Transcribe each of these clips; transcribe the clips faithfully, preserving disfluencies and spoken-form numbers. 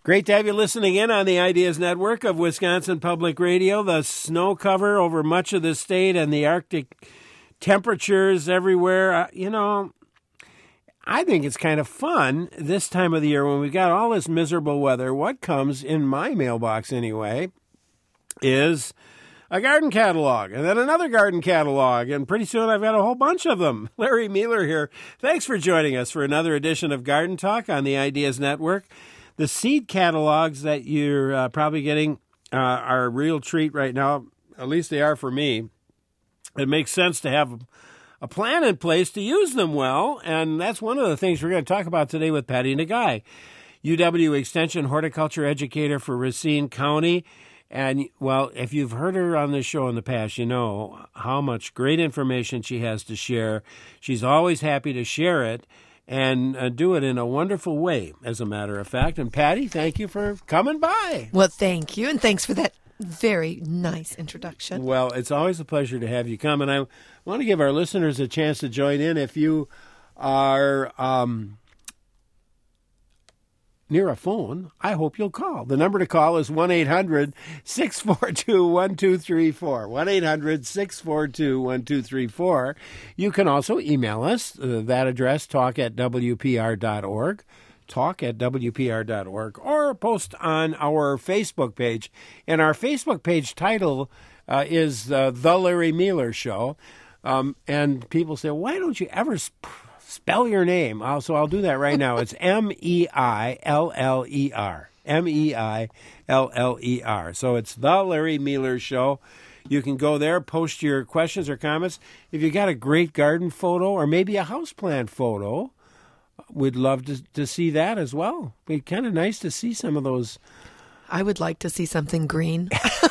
Great to have you listening in on the Ideas Network of Wisconsin Public Radio. The snow cover over much of the state and the Arctic temperatures everywhere. Uh, you know, I think it's kind of fun this time of the year when we've got all this miserable weather. What comes in my mailbox anyway is a garden catalog, and then another garden catalog, and pretty soon I've got a whole bunch of them. Larry Mueller here. Thanks for joining us for another edition of Garden Talk on the Ideas Network. The seed catalogs that you're uh, probably getting uh, are a real treat right now. At least they are for me. It makes sense to have a plan in place to use them well, and that's one of the things we're going to talk about today with Patty Nagai, U W Extension horticulture educator for Racine County. And, well, if you've heard her on this show in the past, you know how much great information she has to share. She's always happy to share it and uh, do it in a wonderful way, as a matter of fact. And, Patty, thank you for coming by. Well, thank you, and thanks for that very nice introduction. Well, it's always a pleasure to have you come, and I want to give our listeners a chance to join in. If you are um, near a phone, I hope you'll call. The number to call is one eight hundred six four two one two three four, one eight hundred six four two one two three four. You can also email us, uh, that address, talk at w p r dot org, talk at w p r dot org, or post on our Facebook page. And our Facebook page title uh, is uh, The Larry Mueller Show. Um, and people say, why don't you ever sp- spell your name? Uh, so I'll do that right now. It's M E I L L E R. M E I L L E R. So it's The Larry Mueller Show. You can go there, post your questions or comments. If you got a great garden photo or maybe a houseplant photo, we'd love to, to see that as well. It'd be kind of nice to see some of those. I would like to see something green.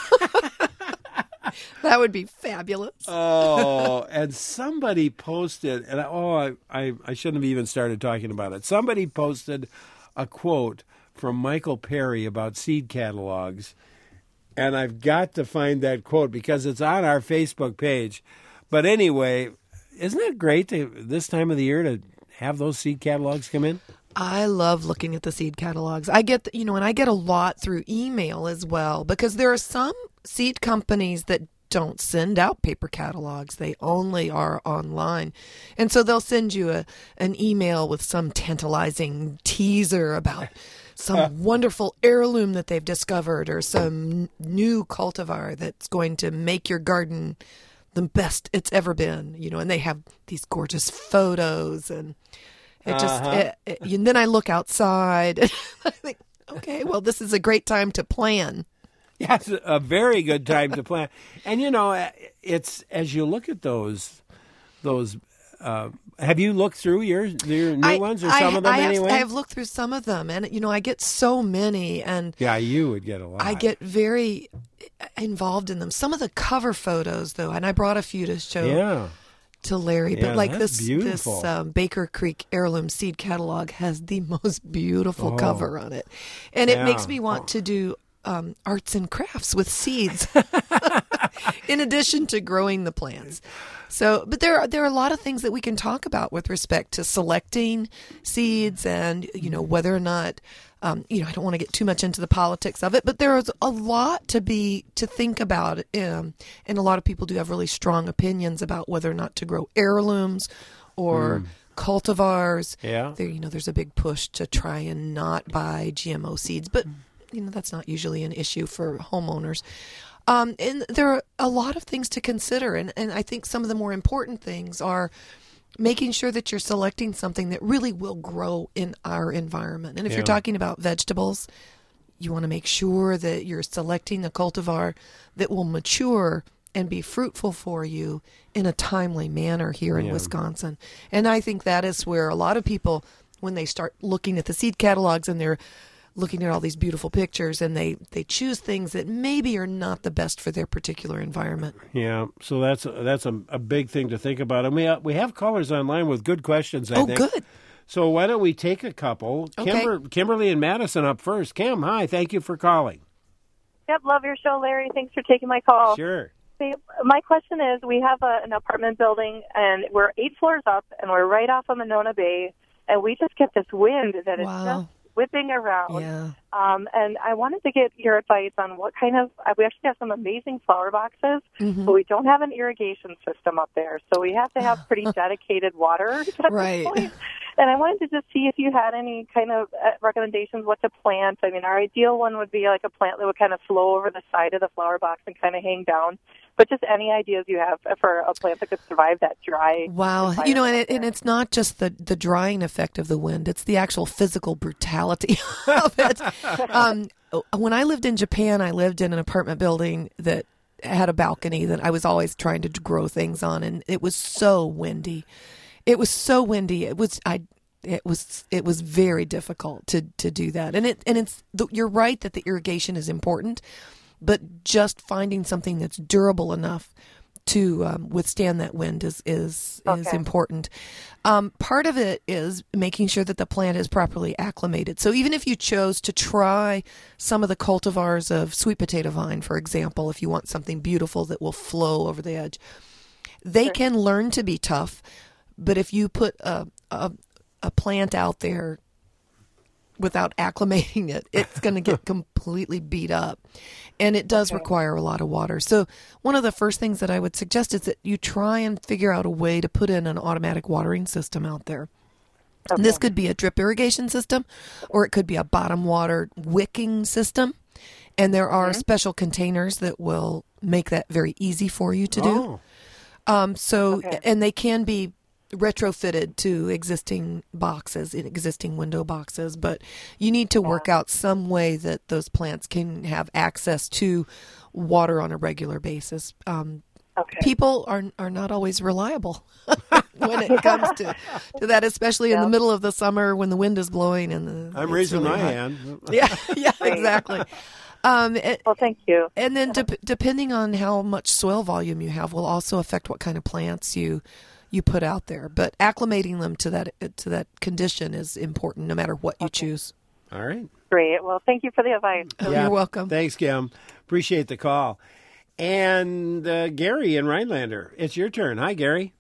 That would be fabulous. Oh, and somebody posted, and I, oh, I, I, I shouldn't have even started talking about it. Somebody posted a quote from Michael Perry about seed catalogs, and I've got to find that quote because it's on our Facebook page. But anyway, isn't it great to, this time of the year to have those seed catalogs come in? I love looking at the seed catalogs. I get, you know, and I get a lot through email as well because there are some seed companies that don't send out paper catalogs. They only are online. And so they'll send you a an email with some tantalizing teaser about some uh, wonderful heirloom that they've discovered or some new cultivar that's going to make your garden the best it's ever been, you know, and they have these gorgeous photos and it just, uh-huh. it, it, and then I look outside and I think, okay, well, this is a great time to plan. Yeah, it's a very good time to plan. And, you know, it's, as you look at those, those, uh, have you looked through your, your new I, ones or some I, of them I have, anyway? I have looked through some of them and, you know, I get so many and. Yeah, you would get a lot. I get very involved in them. Some of the cover photos, though, and I brought a few to show. Yeah. To Larry, yeah, but like that's this, beautiful. this um, Baker Creek Heirloom Seed Catalog has the most beautiful oh. cover on it, and yeah. it makes me want oh. to do um, arts and crafts with seeds, in addition to growing the plants. So, but there are there are a lot of things that we can talk about with respect to selecting seeds, and you know whether or not. Um, you know, I don't want to get too much into the politics of it, but there is a lot to be to think about, um, and a lot of people do have really strong opinions about whether or not to grow heirlooms or mm. cultivars. Yeah, there, you know, there's a big push to try and not buy G M O seeds, but you know that's not usually an issue for homeowners. Um, and there are a lot of things to consider, and and I think some of the more important things are making sure that you're selecting something that really will grow in our environment. And if yeah. you're talking about vegetables, you want to make sure that you're selecting a cultivar that will mature and be fruitful for you in a timely manner here in yeah. Wisconsin. And I think that is where a lot of people, when they start looking at the seed catalogs and they're looking at all these beautiful pictures and they, they choose things that maybe are not the best for their particular environment. Yeah, so that's a, that's a, a big thing to think about. And we uh, we have callers online with good questions, I oh, think. Oh, good. So why don't we take a couple? Okay. Kimber, Kimberly and Madison up first. Kim, hi. Thank you for calling. Yep, love your show, Larry. Thanks for taking my call. Sure. See, my question is, we have a, an apartment building, and we're eight floors up, and we're right off of Monona Bay, and we just get this wind that is wow. just whipping around. Yeah. Um, and I wanted to get your advice on what kind of, uh, we actually have some amazing flower boxes, Mm-hmm. but we don't have an irrigation system up there. So we have to have pretty dedicated water at Right. this point. And I wanted to just see if you had any kind of uh, recommendations what to plant. I mean, our ideal one would be like a plant that would kind of flow over the side of the flower box and kind of hang down. But just any ideas you have for a plant that could survive that dry. Wow. You know, and, it, and it's not just the, the drying effect of the wind. It's the actual physical brutality of it. Um, when I lived in Japan, I lived in an apartment building that had a balcony that I was always trying to grow things on, and it was so windy. It was so windy. It was I. It was it was very difficult to, to do that. And it and it's you're right that the irrigation is important, but just finding something that's durable enough to um, withstand that wind is is Okay. is important. Um, part of it is making sure that the plant is properly acclimated. So even if you chose to try some of the cultivars of sweet potato vine, for example, if you want something beautiful that will flow over the edge, they Sure. can learn to be tough. But if you put a, a a plant out there without acclimating it, it's going to get completely beat up. And it does Okay. require a lot of water. So one of the first things that I would suggest is that you try and figure out a way to put in an automatic watering system out there. Okay. And this could be a drip irrigation system, or it could be a bottom water wicking system. And there are Mm-hmm. special containers that will make that very easy for you to do. Oh, Um, so, Okay. and they can be retrofitted to existing boxes, in existing window boxes, but you need to work out some way that those plants can have access to water on a regular basis. Um, Okay. people are are not always reliable when it comes to, to that, especially in Yeah. the middle of the summer when the wind is blowing and the, I'm it's raising really my hot. hand. Yeah, yeah, exactly. Um, it- Well, thank you. and then de- depending on how much soil volume you have will also affect what kind of plants you you put out there. But acclimating them to that to that condition is important no matter what you choose. All right. Great. Well, thank you for the advice. You're welcome. Thanks, Kim. Appreciate the call. And uh, Gary in Rhinelander, it's your turn. Hi, Gary.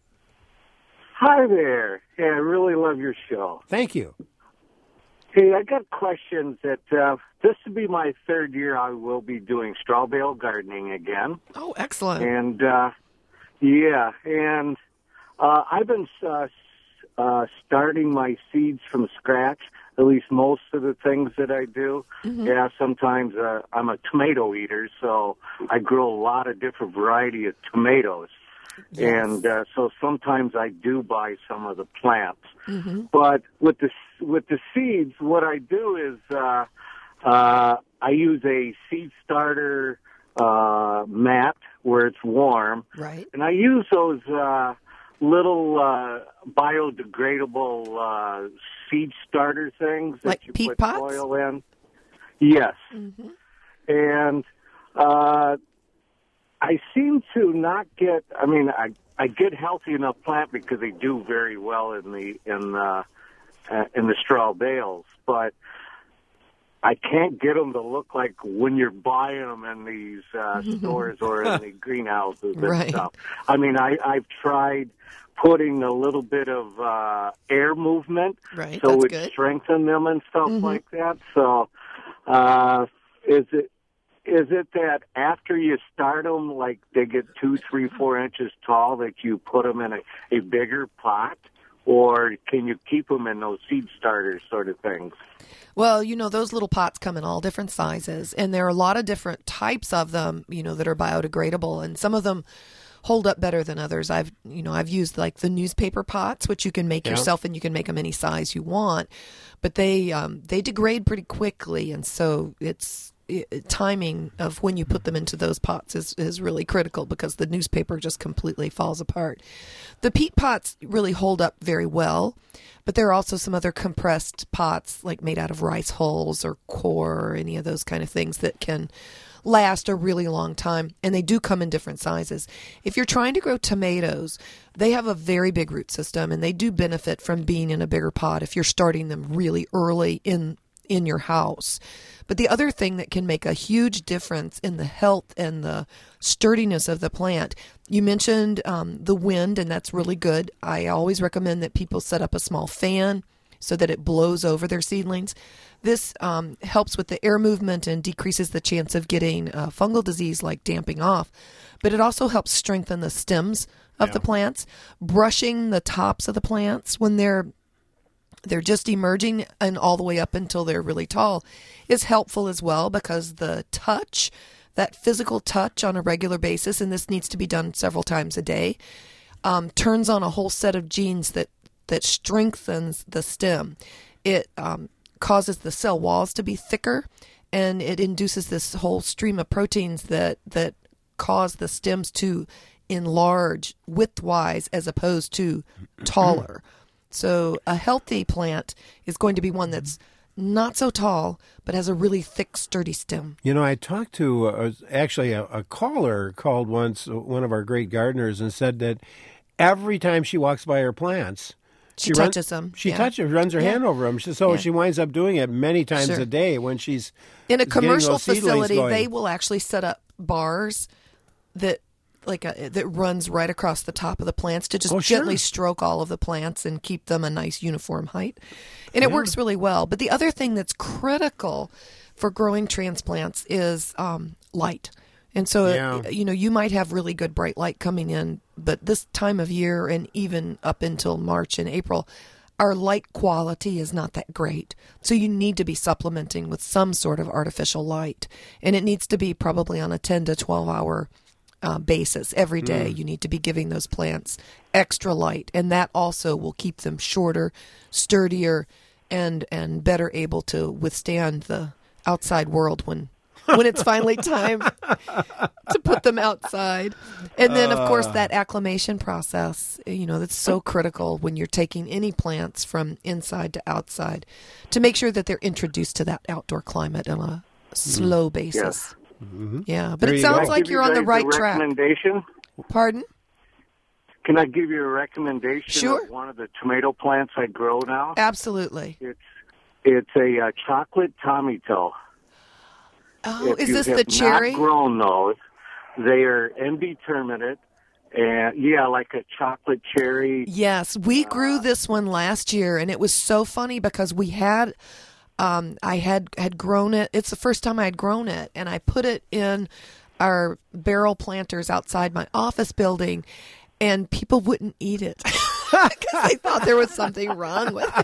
Hi there. Yeah, I really love your show. Thank you. Hey, I got questions that uh, this will be my third year I will be doing straw bale gardening again. Oh, excellent. And, uh, yeah, and uh, I've been uh, uh, starting my seeds from scratch, at least most of the things that I do. Mm-hmm. Yeah, sometimes uh, I'm a tomato eater, so I grow a lot of different variety of tomatoes. Yes. And uh, so sometimes I do buy some of the plants. Mm-hmm. But with the with the seeds, what I do is uh, uh, I use a seed starter uh, mat where it's warm, Right. and I use those uh, little uh, biodegradable uh, seed starter things that Like you peat put pots? soil in. Yes, Mm-hmm. and uh, I seem to not get. I mean, I I get healthy enough plant because they do very well in the in the uh, in the straw bales, but I can't get them to look like when you're buying them in these uh, stores or in the greenhouses and Right. stuff. I mean, I I've tried putting a little bit of uh, air movement, Right, so that's it good. strengthen them and stuff Mhm. like that. So, uh, is it is it that after you start them, like they get two, three, four inches tall, that you put them in a, a bigger pot, or can you keep them in those seed starters sort of things? Well, you know, those little pots come in all different sizes, and there are a lot of different types of them, you know, that are biodegradable, and some of them hold up better than others. I've, you know, I've used like the newspaper pots, which you can make Yeah. yourself, and you can make them any size you want, but they um, they degrade pretty quickly, and so it's it, timing of when you put them into those pots is, is really critical because the newspaper just completely falls apart. The peat pots really hold up very well, but there are also some other compressed pots like made out of rice hulls or core or any of those kind of things that can last a really long time, and they do come in different sizes. If you're trying to grow tomatoes, they have a very big root system, and they do benefit from being in a bigger pot if you're starting them really early in in your house. But the other thing that can make a huge difference in the health and the sturdiness of the plant, you mentioned um, the wind, and that's really good. I always recommend that people set up a small fan so that it blows over their seedlings. This um, helps with the air movement and decreases the chance of getting uh, fungal disease like damping off. But it also helps strengthen the stems of yeah. the plants. Brushing the tops of the plants when they're they're just emerging and all the way up until they're really tall is helpful as well, because the touch, that physical touch on a regular basis, and this needs to be done several times a day, um, turns on a whole set of genes that, that strengthens the stem. It um, causes the cell walls to be thicker, and it induces this whole stream of proteins that, that cause the stems to enlarge width-wise as opposed to taller. So a healthy plant is going to be one that's not so tall, but has a really thick, sturdy stem. You know, I talked to uh, actually a, a caller called once, one of our great gardeners, and said that every time she walks by her plants, she, she touches run, them. She yeah. touches, runs her yeah. hand over them. So yeah. she winds up doing it many times sure. a day when she's in a commercial facility. Going. They will actually set up bars that. Like a, that runs right across the top of the plants to just oh, sure. gently stroke all of the plants and keep them a nice uniform height. And it yeah. works really well. But the other thing that's critical for growing transplants is um, light. And so, yeah. you know, you might have really good bright light coming in, but this time of year and even up until March and April, our light quality is not that great. So you need to be supplementing with some sort of artificial light. And it needs to be probably on a ten to twelve hour Uh, basis every day. Mm. You need to be giving those plants extra light, and that also will keep them shorter, sturdier, and and better able to withstand the outside world when when it's finally time to put them outside. And then, of course, that acclimation process, you know, that's so critical when you're taking any plants from inside to outside to make sure that they're introduced to that outdoor climate on a slow mm. basis. Yes. Mm-hmm. Yeah, but there it sounds like you're on the right track. Recommendation? Pardon? Can I give you a recommendation sure. of one of the tomato plants I grow now? Absolutely. It's it's a uh, chocolate Tommy toe. Oh, if is you this have the cherry? Not grown those. They are indeterminate, and yeah, like a chocolate cherry. Yes, we grew this one last year, and it was so funny because we had. Um, I had, had grown it. It's the first time I had grown it, and I put it in our barrel planters outside my office building, and people wouldn't eat it because they thought there was something wrong with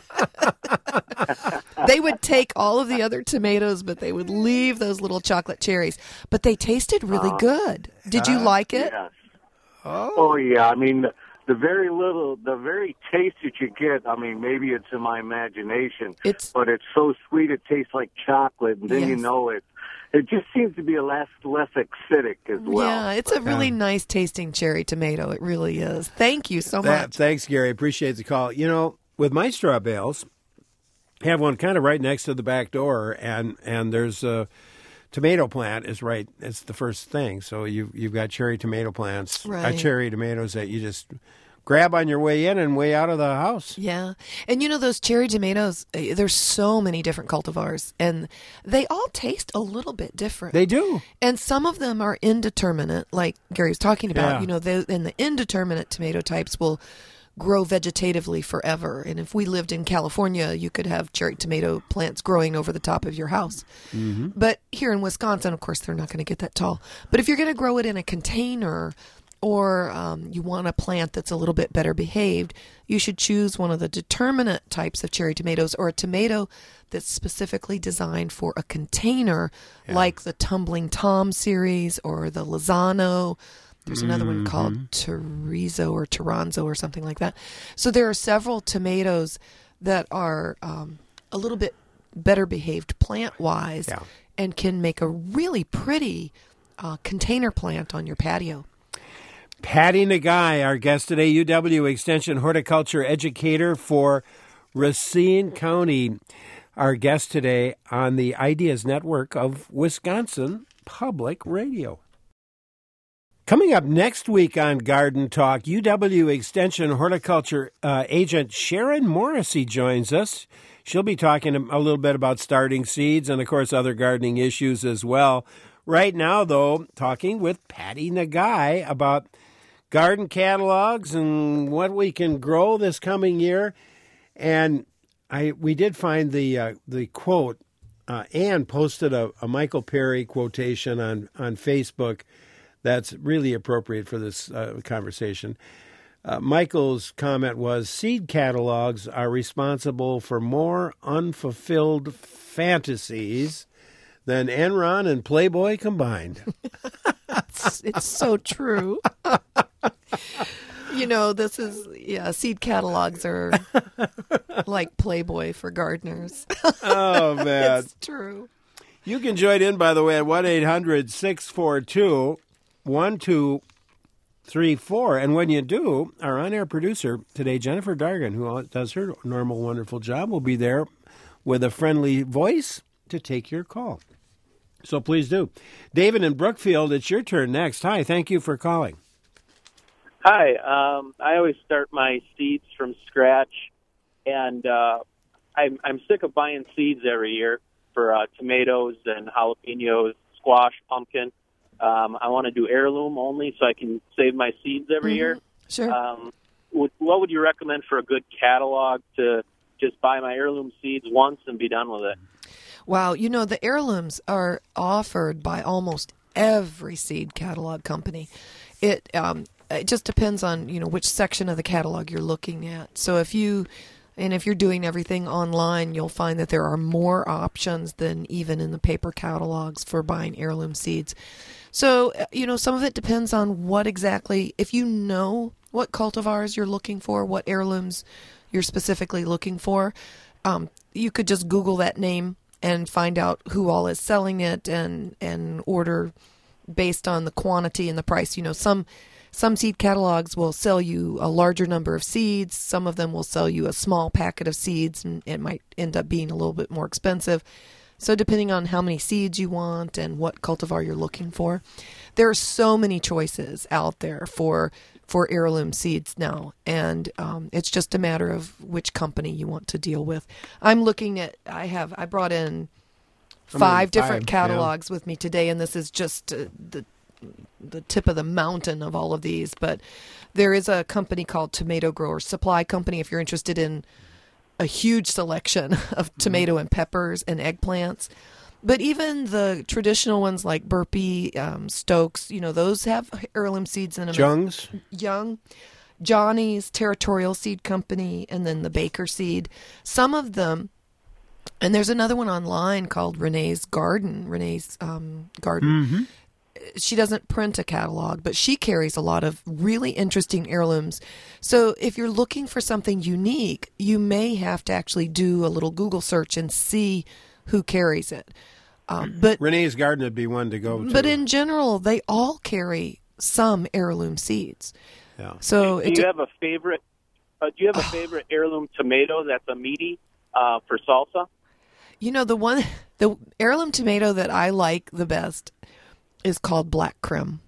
it. They would take all of the other tomatoes, but they would leave those little chocolate cherries. But they tasted really uh, good. Did you uh, like it? Yes. Oh. oh, yeah. I mean, the, the very little, the very taste that you get, I mean, maybe it's in my imagination, it's, but it's so sweet it tastes like chocolate, and then yes. you know it. It just seems to be a less less acidic as well. Yeah, it's a really um, nice tasting cherry tomato. It really is. Thank you so that, much. Thanks, Gary. Appreciate the call. You know, with my straw bales, I have one kind of right next to the back door, and, and there's a tomato plant is right. It's the first thing. So you you've got cherry tomato plants, right. uh, cherry tomatoes that you just grab on your way in and way out of the house. Yeah. And you know, those cherry tomatoes, there's so many different cultivars, and they all taste a little bit different. They do. And some of them are indeterminate, like Gary was talking about. Yeah. You know, they, and the indeterminate tomato types will grow vegetatively forever. And if we lived in California, you could have cherry tomato plants growing over the top of your house. Mm-hmm. But here in Wisconsin, of course, they're not going to get that tall. But if you're going to grow it in a container, or um, you want a plant that's a little bit better behaved, you should choose one of the determinate types of cherry tomatoes, or a tomato that's specifically designed for a container, yeah. like the Tumbling Tom series or the Lozano. There's another mm-hmm. one called Terrizzo or Toronzo or something like that. So there are several tomatoes that are um, a little bit better behaved plant-wise yeah. and can make a really pretty uh, container plant on your patio. Patty Nagai, our guest today, U W Extension horticulture educator for Racine County. Our guest today on the Ideas Network of Wisconsin Public Radio. Coming up next week on Garden Talk, U W Extension horticulture uh, agent Sharon Morrissey joins us. She'll be talking a little bit about starting seeds and, of course, other gardening issues as well. Right now, though, talking with Patty Nagai about garden catalogs and what we can grow this coming year. And I we did find the uh, the quote. Uh, Ann posted a, a Michael Perry quotation on, on Facebook that's really appropriate for this uh, conversation. Uh, Michael's comment was, seed catalogs are responsible for more unfulfilled fantasies than Enron and Playboy combined. it's, it's so true. You know, this is, yeah, seed catalogs are like Playboy for gardeners. Oh, man. It's true. You can join in, by the way, at one eight hundred six four two one two three four. And when you do, our on-air producer today, Jennifer Dargan, who does her normal, wonderful job, will be there with a friendly voice to take your call. So please do. David in Brookfield, it's your turn next. Hi, thank you for calling. Hi. Um, I always start my seeds from scratch, and uh, I'm, I'm sick of buying seeds every year for uh, tomatoes and jalapenos, squash, pumpkin. Um, I want to do heirloom only so I can save my seeds every Mm-hmm. year. Sure. Um, would, what would you recommend for a good catalog to just buy my heirloom seeds once and be done with it? Wow. You know, the heirlooms are offered by almost every seed catalog company. It um, it just depends on, you know, which section of the catalog you're looking at. So if you, and if you're doing everything online, you'll find that there are more options than even in the paper catalogs for buying heirloom seeds. So, you know, some of it depends on what exactly, if you know what cultivars you're looking for, what heirlooms you're specifically looking for, um, you could just Google that name and find out who all is selling it and, and order based on the quantity and the price. You know, some some seed catalogs will sell you a larger number of seeds. Some of them will sell you a small packet of seeds, and it might end up being a little bit more expensive. So depending on how many seeds you want and what cultivar you're looking for, there are so many choices out there for for heirloom seeds now, and um, it's just a matter of which company you want to deal with. I'm looking at, I have, I brought in five I mean, different five, catalogs yeah. with me today, and this is just uh, the the tip of the mountain of all of these. But there is a company called Tomato Grower Supply Company if you're interested in a huge selection of tomato and peppers and eggplants. But even the traditional ones like Burpee, um, Stokes, you know, those have heirloom seeds in them. Jung's? Young. Johnny's, Territorial Seed Company, and then the Baker Seed. Some of them, and there's another one online called Renee's Garden, Renee's um, Garden. Mm-hmm. She doesn't print a catalog, but she carries a lot of really interesting heirlooms. So if you're looking for something unique, you may have to actually do a little Google search and see who carries it. Um, but Renee's Garden would be one to go to. But in general, they all carry some heirloom seeds. Yeah. So do it you have a favorite? Uh, do you have a favorite heirloom tomato that's a meaty uh, for salsa? You know, the one, the heirloom tomato that I like the best is called Black Krim.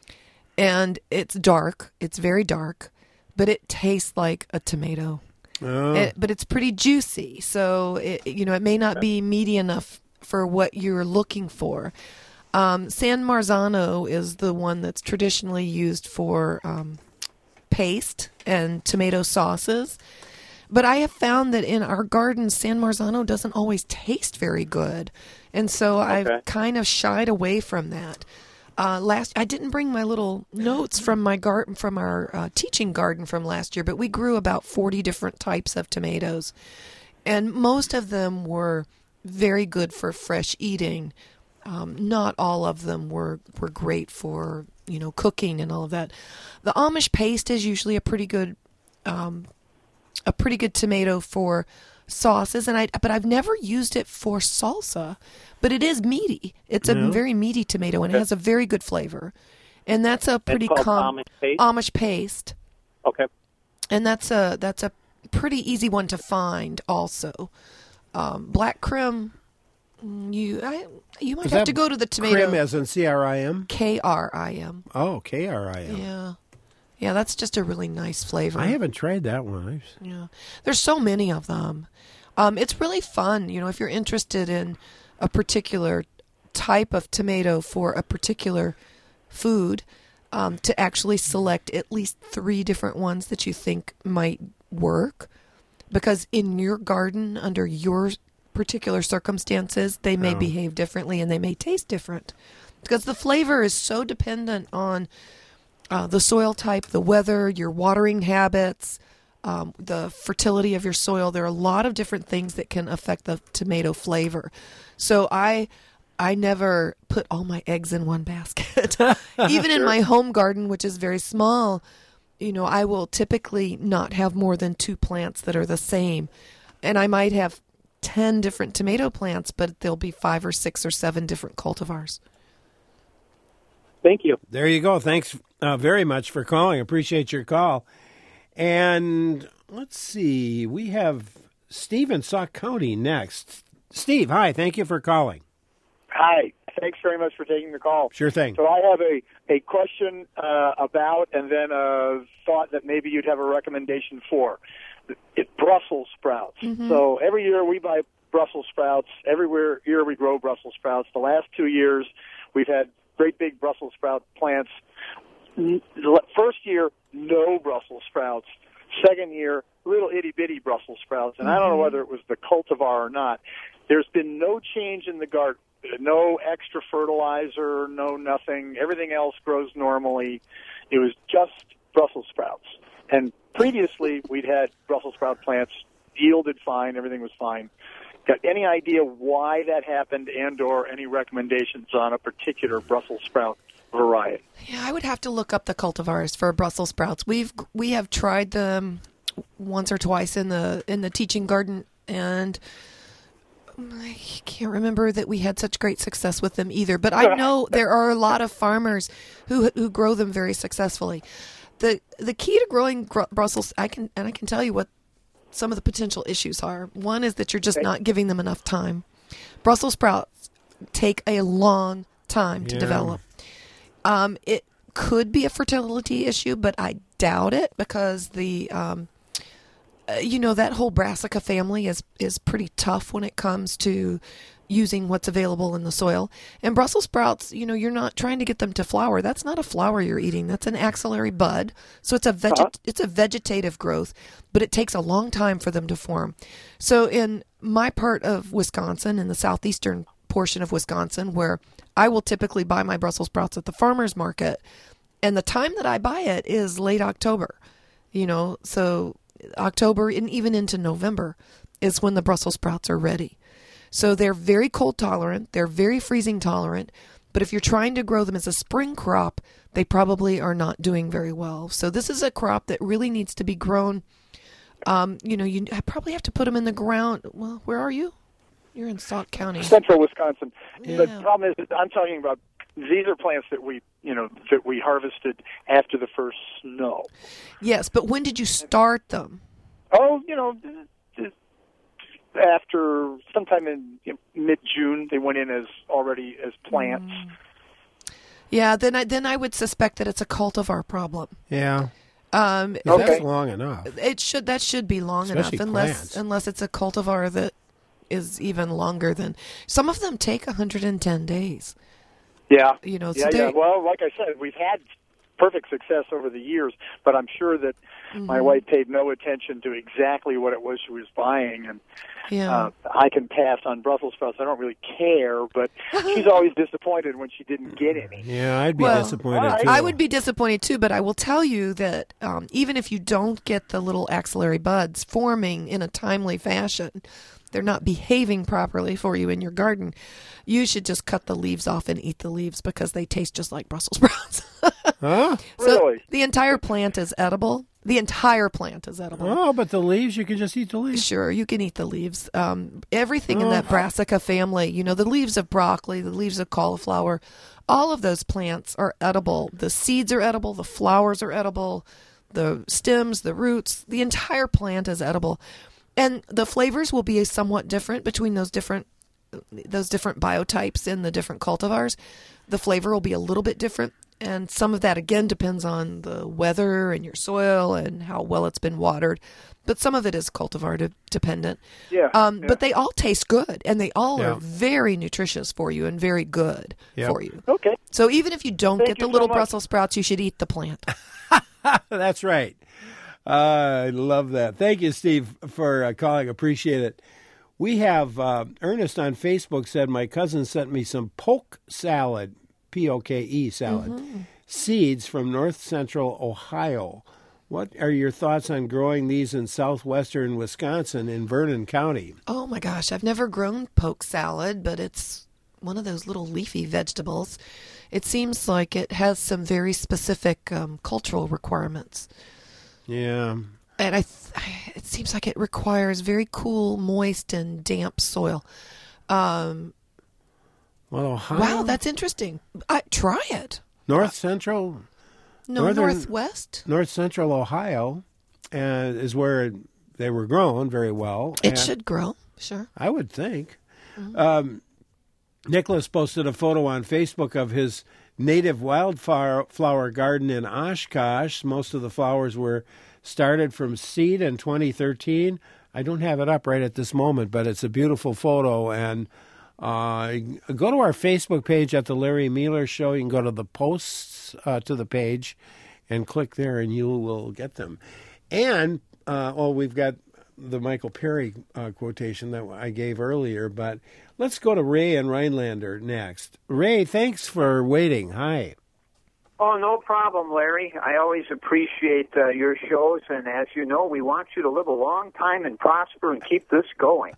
And it's dark. It's very dark, but it tastes like a tomato. Oh. It, but it's pretty juicy. So, it, you know, it may not be meaty enough for what you're looking for. Um, San Marzano is the one that's traditionally used for um, paste and tomato sauces. But I have found that in our gardens, San Marzano doesn't always taste very good. And so okay. I've kind of shied away from that. Uh, last, I didn't bring my little notes from my garden, from our uh, teaching garden from last year, but we grew about forty different types of tomatoes. And most of them were very good for fresh eating. Um, not all of them were, were great for, you know, cooking and all of that. The Amish paste is usually a pretty good um a pretty good tomato for sauces, and I but I've never used it for salsa, but it is meaty. It's a Yeah. very meaty tomato, and it has a very good flavor. And that's a pretty It's called com- Amish paste? Amish paste. Okay. And that's a that's a pretty easy one to find also. Um, Black Krim, you I, you might Is have that to go to the tomato. Krim as in C R I M? K R I M. Oh, K R I M. Yeah. Yeah, that's just a really nice flavor. I haven't tried that one. I've... Yeah. There's so many of them. Um, it's really fun, you know, if you're interested in a particular type of tomato for a particular food, um, to actually select at least three different ones that you think might work. because in your garden, under your particular circumstances, they may Oh. behave differently and they may taste different. Because the flavor is so dependent on uh, the soil type, the weather, your watering habits, um, the fertility of your soil. There are a lot of different things that can affect the tomato flavor. So I I never put all my eggs in one basket. Even in my home garden, which is very small, you know, I will typically not have more than two plants that are the same. And I might have ten different tomato plants, but there'll be five or six or seven different cultivars. Thank you. There you go. Thanks uh, very much for calling. Appreciate your call. And let's see, we have Steve in Sauk County next. Steve, hi. Thank you for calling. Hi. Thanks very much for taking the call. Sure thing. So I have a, a question uh, about and then a thought that maybe you'd have a recommendation for. It, Brussels sprouts. Mm-hmm. So every year we buy Brussels sprouts. Everywhere year we grow Brussels sprouts. The last two years we've had great big Brussels sprout plants. First year, no Brussels sprouts. Second year, little itty-bitty Brussels sprouts. And I don't know whether it was the cultivar or not. There's been no change in the garden. No extra fertilizer, no nothing. Everything else grows normally. It was just Brussels sprouts. And previously, we'd had Brussels sprout plants, yielded fine, everything was fine. Got any idea why that happened and or any recommendations on a particular Brussels sprout variety? Yeah, I would have to look up the cultivars for Brussels sprouts. We've we have tried them once or twice in the in the teaching garden, and I can't remember that we had such great success with them either. But I know there are a lot of farmers who who grow them very successfully. the The key to growing gr- Brussels, I can and I can tell you what some of the potential issues are. One is that you're just not giving them enough time. Brussels sprouts take a long time to Yeah. develop. Um, it could be a fertility issue, but I doubt it because the, um, uh, you know, that whole brassica family is, is pretty tough when it comes to using what's available in the soil. And Brussels sprouts, you know, you're not trying to get them to flower. That's not a flower you're eating. That's an axillary bud. So it's a veget- uh-huh. it's a vegetative growth, but it takes a long time for them to form. So in my part of Wisconsin, in the southeastern portion of Wisconsin, where I will typically buy my Brussels sprouts at the farmer's market, and the time that I buy it is late October, you know, so October and even into November is when the Brussels sprouts are ready. So they're very cold tolerant, they're very freezing tolerant, but if you're trying to grow them as a spring crop, they probably are not doing very well. So this is a crop that really needs to be grown. Um, you know, you I probably have to put them in the ground. Well, where are you? You're in Sauk County. Central Wisconsin. Yeah. The problem is, I'm talking about, these are plants that we, you know, that we harvested after the first snow. Yes, but when did you start them? Oh, you know, after sometime in you know, mid-June, they went in as already as plants. Mm. Yeah, then I then I would suspect that it's a cultivar problem. Yeah. Um, If Okay. That's long enough. It should that should be long Especially enough, unless plants. unless it's a cultivar that is even longer than some of them take one hundred ten days. Yeah. You know, so yeah, yeah. they're- Well, like I said, we've had perfect success over the years, but I'm sure that Mm-hmm. my wife paid no attention to exactly what it was she was buying, and Yeah. uh, I can pass on Brussels sprouts. I don't really care, but she's always disappointed when she didn't get any. Yeah, I'd be Well, disappointed too. I would be disappointed too, but I will tell you that um, even if you don't get the little axillary buds forming in a timely fashion, they're not behaving properly for you in your garden, you should just cut the leaves off and eat the leaves because they taste just like Brussels sprouts. Huh? So Really? the entire plant is edible. The entire plant is edible. Oh, but the leaves, you can just eat the leaves. Sure, you can eat the leaves. Um, everything in that brassica family, you know, the leaves of broccoli, the leaves of cauliflower, all of those plants are edible. The seeds are edible, the flowers are edible, the stems, the roots, the entire plant is edible. And the flavors will be somewhat different between those different those different biotypes in the different cultivars. The flavor will be a little bit different. And some of that, again, depends on the weather and your soil and how well it's been watered. But some of it is cultivar de- dependent. Yeah, Um, yeah. But they all taste good, and they all Yeah. are very nutritious for you and very good Yep. for you. Okay. So even if you don't Thank get you the so little much. Brussels sprouts, you should eat the plant. That's right. Uh, I love that. Thank you, Steve, for uh, calling. Appreciate it. We have uh, Ernest on Facebook said, my cousin sent me some poke salad, P O K E salad, mm-hmm. seeds from north central Ohio. What are your thoughts on growing these in southwestern Wisconsin in Vernon County? Oh, my gosh. I've never grown poke salad, but it's one of those little leafy vegetables. It seems like it has some very specific um, cultural requirements. Yeah. And I, th- it seems like it requires very cool, moist, and damp soil. Um, well, Ohio? Wow, that's interesting. I, try it. North Central? No, Northern, Northwest. North Central Ohio uh, is where they were grown very well. It should grow, sure. I would think. Mm-hmm. Um, Nicholas posted a photo on Facebook of his native wildflower flower garden in Oshkosh. Most of the flowers were started from seed in twenty thirteen. I don't have it up right at this moment, but it's a beautiful photo. And uh, go to our Facebook page at the Larry Mueller Show. You can go to the posts uh, to the page and click there, and you will get them. And, uh, oh, we've got the Michael Perry uh, quotation that I gave earlier, but let's go to Ray and Rhinelander next. Ray, thanks for waiting. Hi. Oh, no problem, Larry. I always appreciate uh, your shows, and as you know, we want you to live a long time and prosper and keep this going.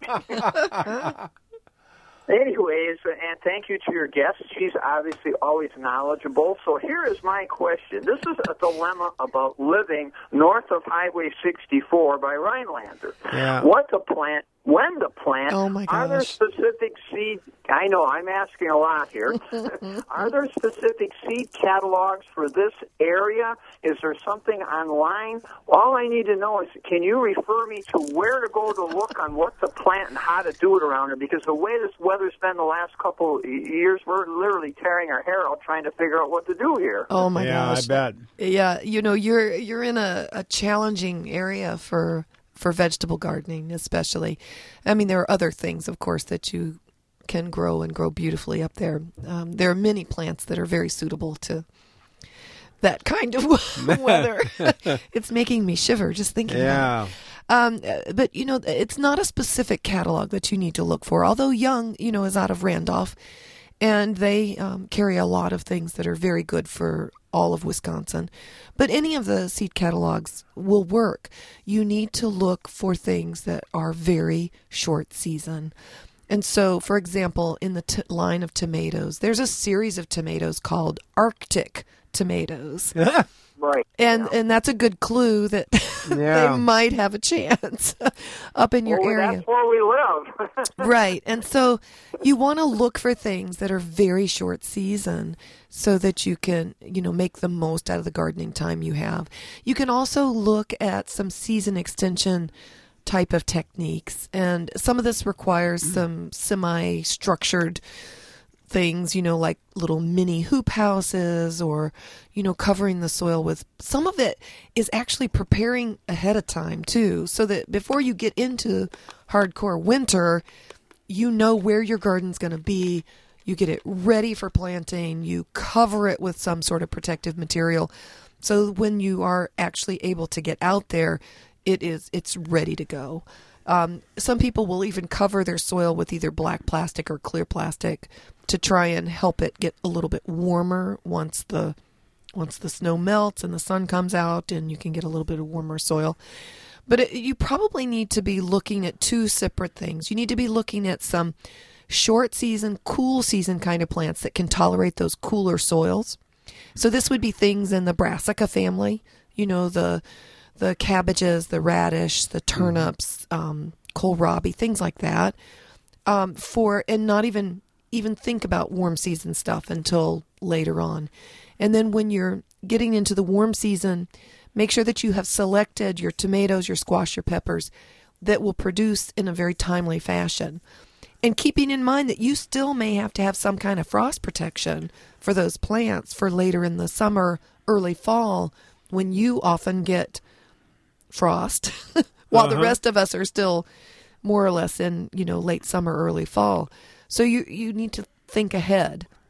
Anyways, and thank you to your guest. She's obviously always knowledgeable. So here is my question. This is a dilemma about living north of Highway sixty-four by Rhinelander. Yeah. What to plant, when to plant. Oh, my gosh. Are there specific seed? I know, I'm asking a lot here. Are there specific seed catalogs for this area? Is there something online? All I need to know is, can you refer me to where to go to look on what to plant and how to do it around here? Because the way this weather's been the last couple of years, we're literally tearing our hair out trying to figure out what to do here. Oh, my yeah, gosh. I bet. Yeah, you know, you're you're in a, a challenging area for for vegetable gardening, especially. I mean, there are other things, of course, that you can grow and grow beautifully up there. Um, there are many plants that are very suitable to that kind of weather. It's making me shiver just thinking yeah. about it. Um, but, you know, it's not a specific catalog that you need to look for, although Young, you know, is out of Randolph, and they um, carry a lot of things that are very good for all of Wisconsin. But any of the seed catalogs will work. You need to look for things that are very short season. And so, for example, in the t- line of tomatoes, there's a series of tomatoes called Arctic tomatoes. Right. And and that's a good clue that Yeah. they might have a chance up in your Oh, area. that's where we live. Right. And so you want to look for things that are very short season so that you can, you know, make the most out of the gardening time you have. You can also look at some season extension type of techniques. And some of this requires some semi-structured things, you know, like little mini hoop houses or, you know, covering the soil with. Some of it is actually preparing ahead of time, too, so that before you get into hardcore winter, you know where your garden's going to be. You get it ready for planting. You cover it with some sort of protective material. So when you are actually able to get out there, it is it's ready to go. Um, some people will even cover their soil with either black plastic or clear plastic to try and help it get a little bit warmer once the once the snow melts and the sun comes out, and you can get a little bit of warmer soil. But it, you probably need to be looking at two separate things. You need to be looking at some short season, cool season kind of plants that can tolerate those cooler soils. So this would be things in the brassica family, you know, the the cabbages, the radish, the turnips, um, kohlrabi, things like that. Um, for and not even even think about warm season stuff until later on. And then when you're getting into the warm season, make sure that you have selected your tomatoes, your squash, your peppers that will produce in a very timely fashion. And keeping in mind that you still may have to have some kind of frost protection for those plants for later in the summer, early fall, when you often get frost, while uh-huh. the rest of us are still more or less in, you know, late summer, early fall. So you, you need to think ahead.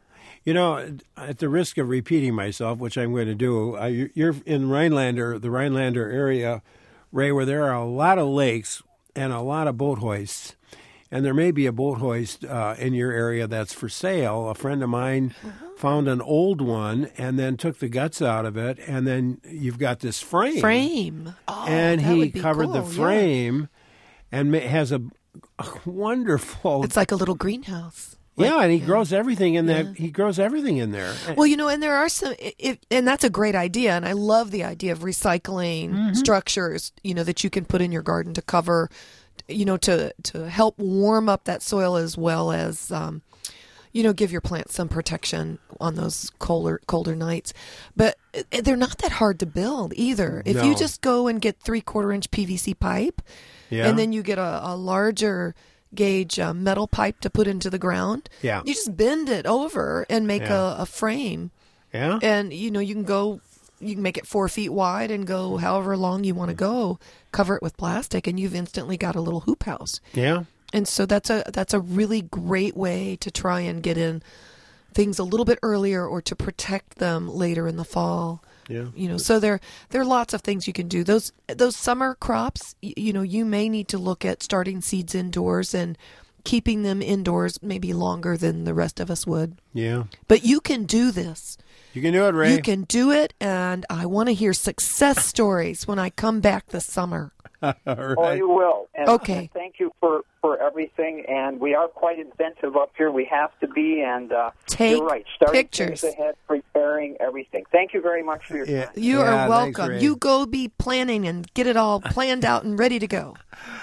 You know, at the risk of repeating myself, which I'm going to do, uh, you- you're in Rhinelander, the Rhinelander area, Ray, where there are a lot of lakes and a lot of boat hoists. And there may be a boat hoist uh, in your area that's for sale. A friend of mine found an old one and then took the guts out of it, and then you've got this frame. Frame. Oh, and that he would be covered cool, the yeah. frame and ma- has a, a wonderful. It's like a little greenhouse. Like, yeah, and he yeah. grows everything in that. Yeah. He grows everything in there. Well, you know, and there are some, if, and that's a great idea, and I love the idea of recycling Mm-hmm. structures, you know, that you can put in your garden to cover, you know, to to help warm up that soil as well as, um, you know, give your plants some protection on those colder colder nights. But they're not that hard to build either. If No. you just go and get three quarter inch P V C pipe, Yeah. and then you get a, a larger gauge uh, metal pipe to put into the ground. Yeah. You just bend it over and make Yeah. a, a frame. Yeah. And, you know, you can go, you can make it four feet wide and go however long you want to go, cover it with plastic, and you've instantly got a little hoop house. Yeah. And so that's a, that's a really great way to try and get in things a little bit earlier or to protect them later in the fall. Yeah. You know, so there there are lots of things you can do. Those those summer crops, you, you know, you may need to look at starting seeds indoors and keeping them indoors maybe longer than the rest of us would. Yeah. But you can do this. You can do it, Ray. You can do it, and I want to hear success stories when I come back this summer. All Oh, right. you will. And, Okay. and thank you for, for everything. And we are quite inventive up here. We have to be. And uh, Take you're right. Starting pictures. things ahead, preparing everything. Thank you very much for your Yeah. time. You Yeah, are thanks, welcome. Ray. You go be planning and get it all planned out and ready to go.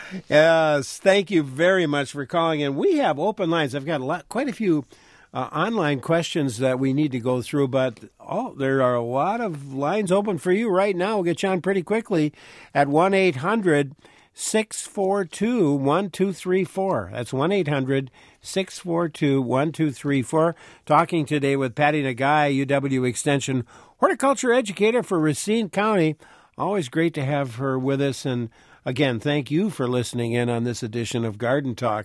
Yes, thank you very much for calling in. We have open lines. I've got a lot, quite a few uh, online questions that we need to go through, but oh, there are a lot of lines open for you right now. We'll get you on pretty quickly at one eight hundred six four two one two three four. That's one eight hundred six four two one two three four. Talking today with Patty Nagai, U W Extension horticulture educator for Racine County. Always great to have her with us. And again, thank you for listening in on this edition of Garden Talk.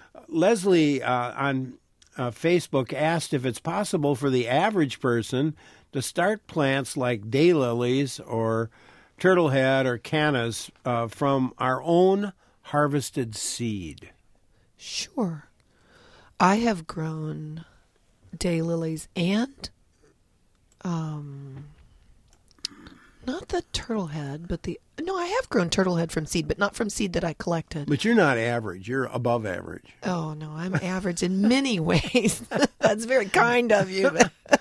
Leslie uh, on uh, Facebook asked if it's possible for the average person to start plants like daylilies or turtlehead or cannas uh, from our own harvested seed. Sure. I have grown daylilies and um not the turtlehead, but the no, I have grown turtlehead from seed, but not from seed that I collected. But you're not average. You're above average. Oh no, I'm average in many ways. That's very kind of you.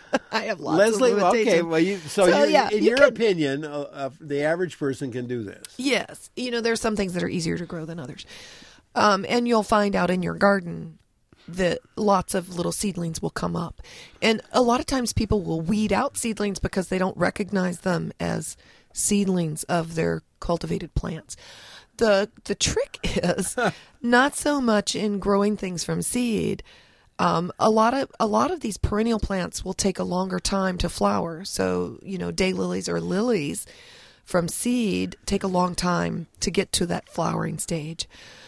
I have lots Leslie, of well, limitations. okay, well, you, so, So, you, yeah, in you your can- opinion, uh, uh, the average person can do this. Yes, you know, there's some things that are easier to grow than others, um, and you'll find out in your garden that lots of little seedlings will come up, and a lot of times people will weed out seedlings because they don't recognize them as seedlings of their cultivated plants. the The trick is not so much in growing things from seed. Um, a lot of a lot of these perennial plants will take a longer time to flower. So, you know, daylilies or lilies from seed take a long time to get to that flowering stage.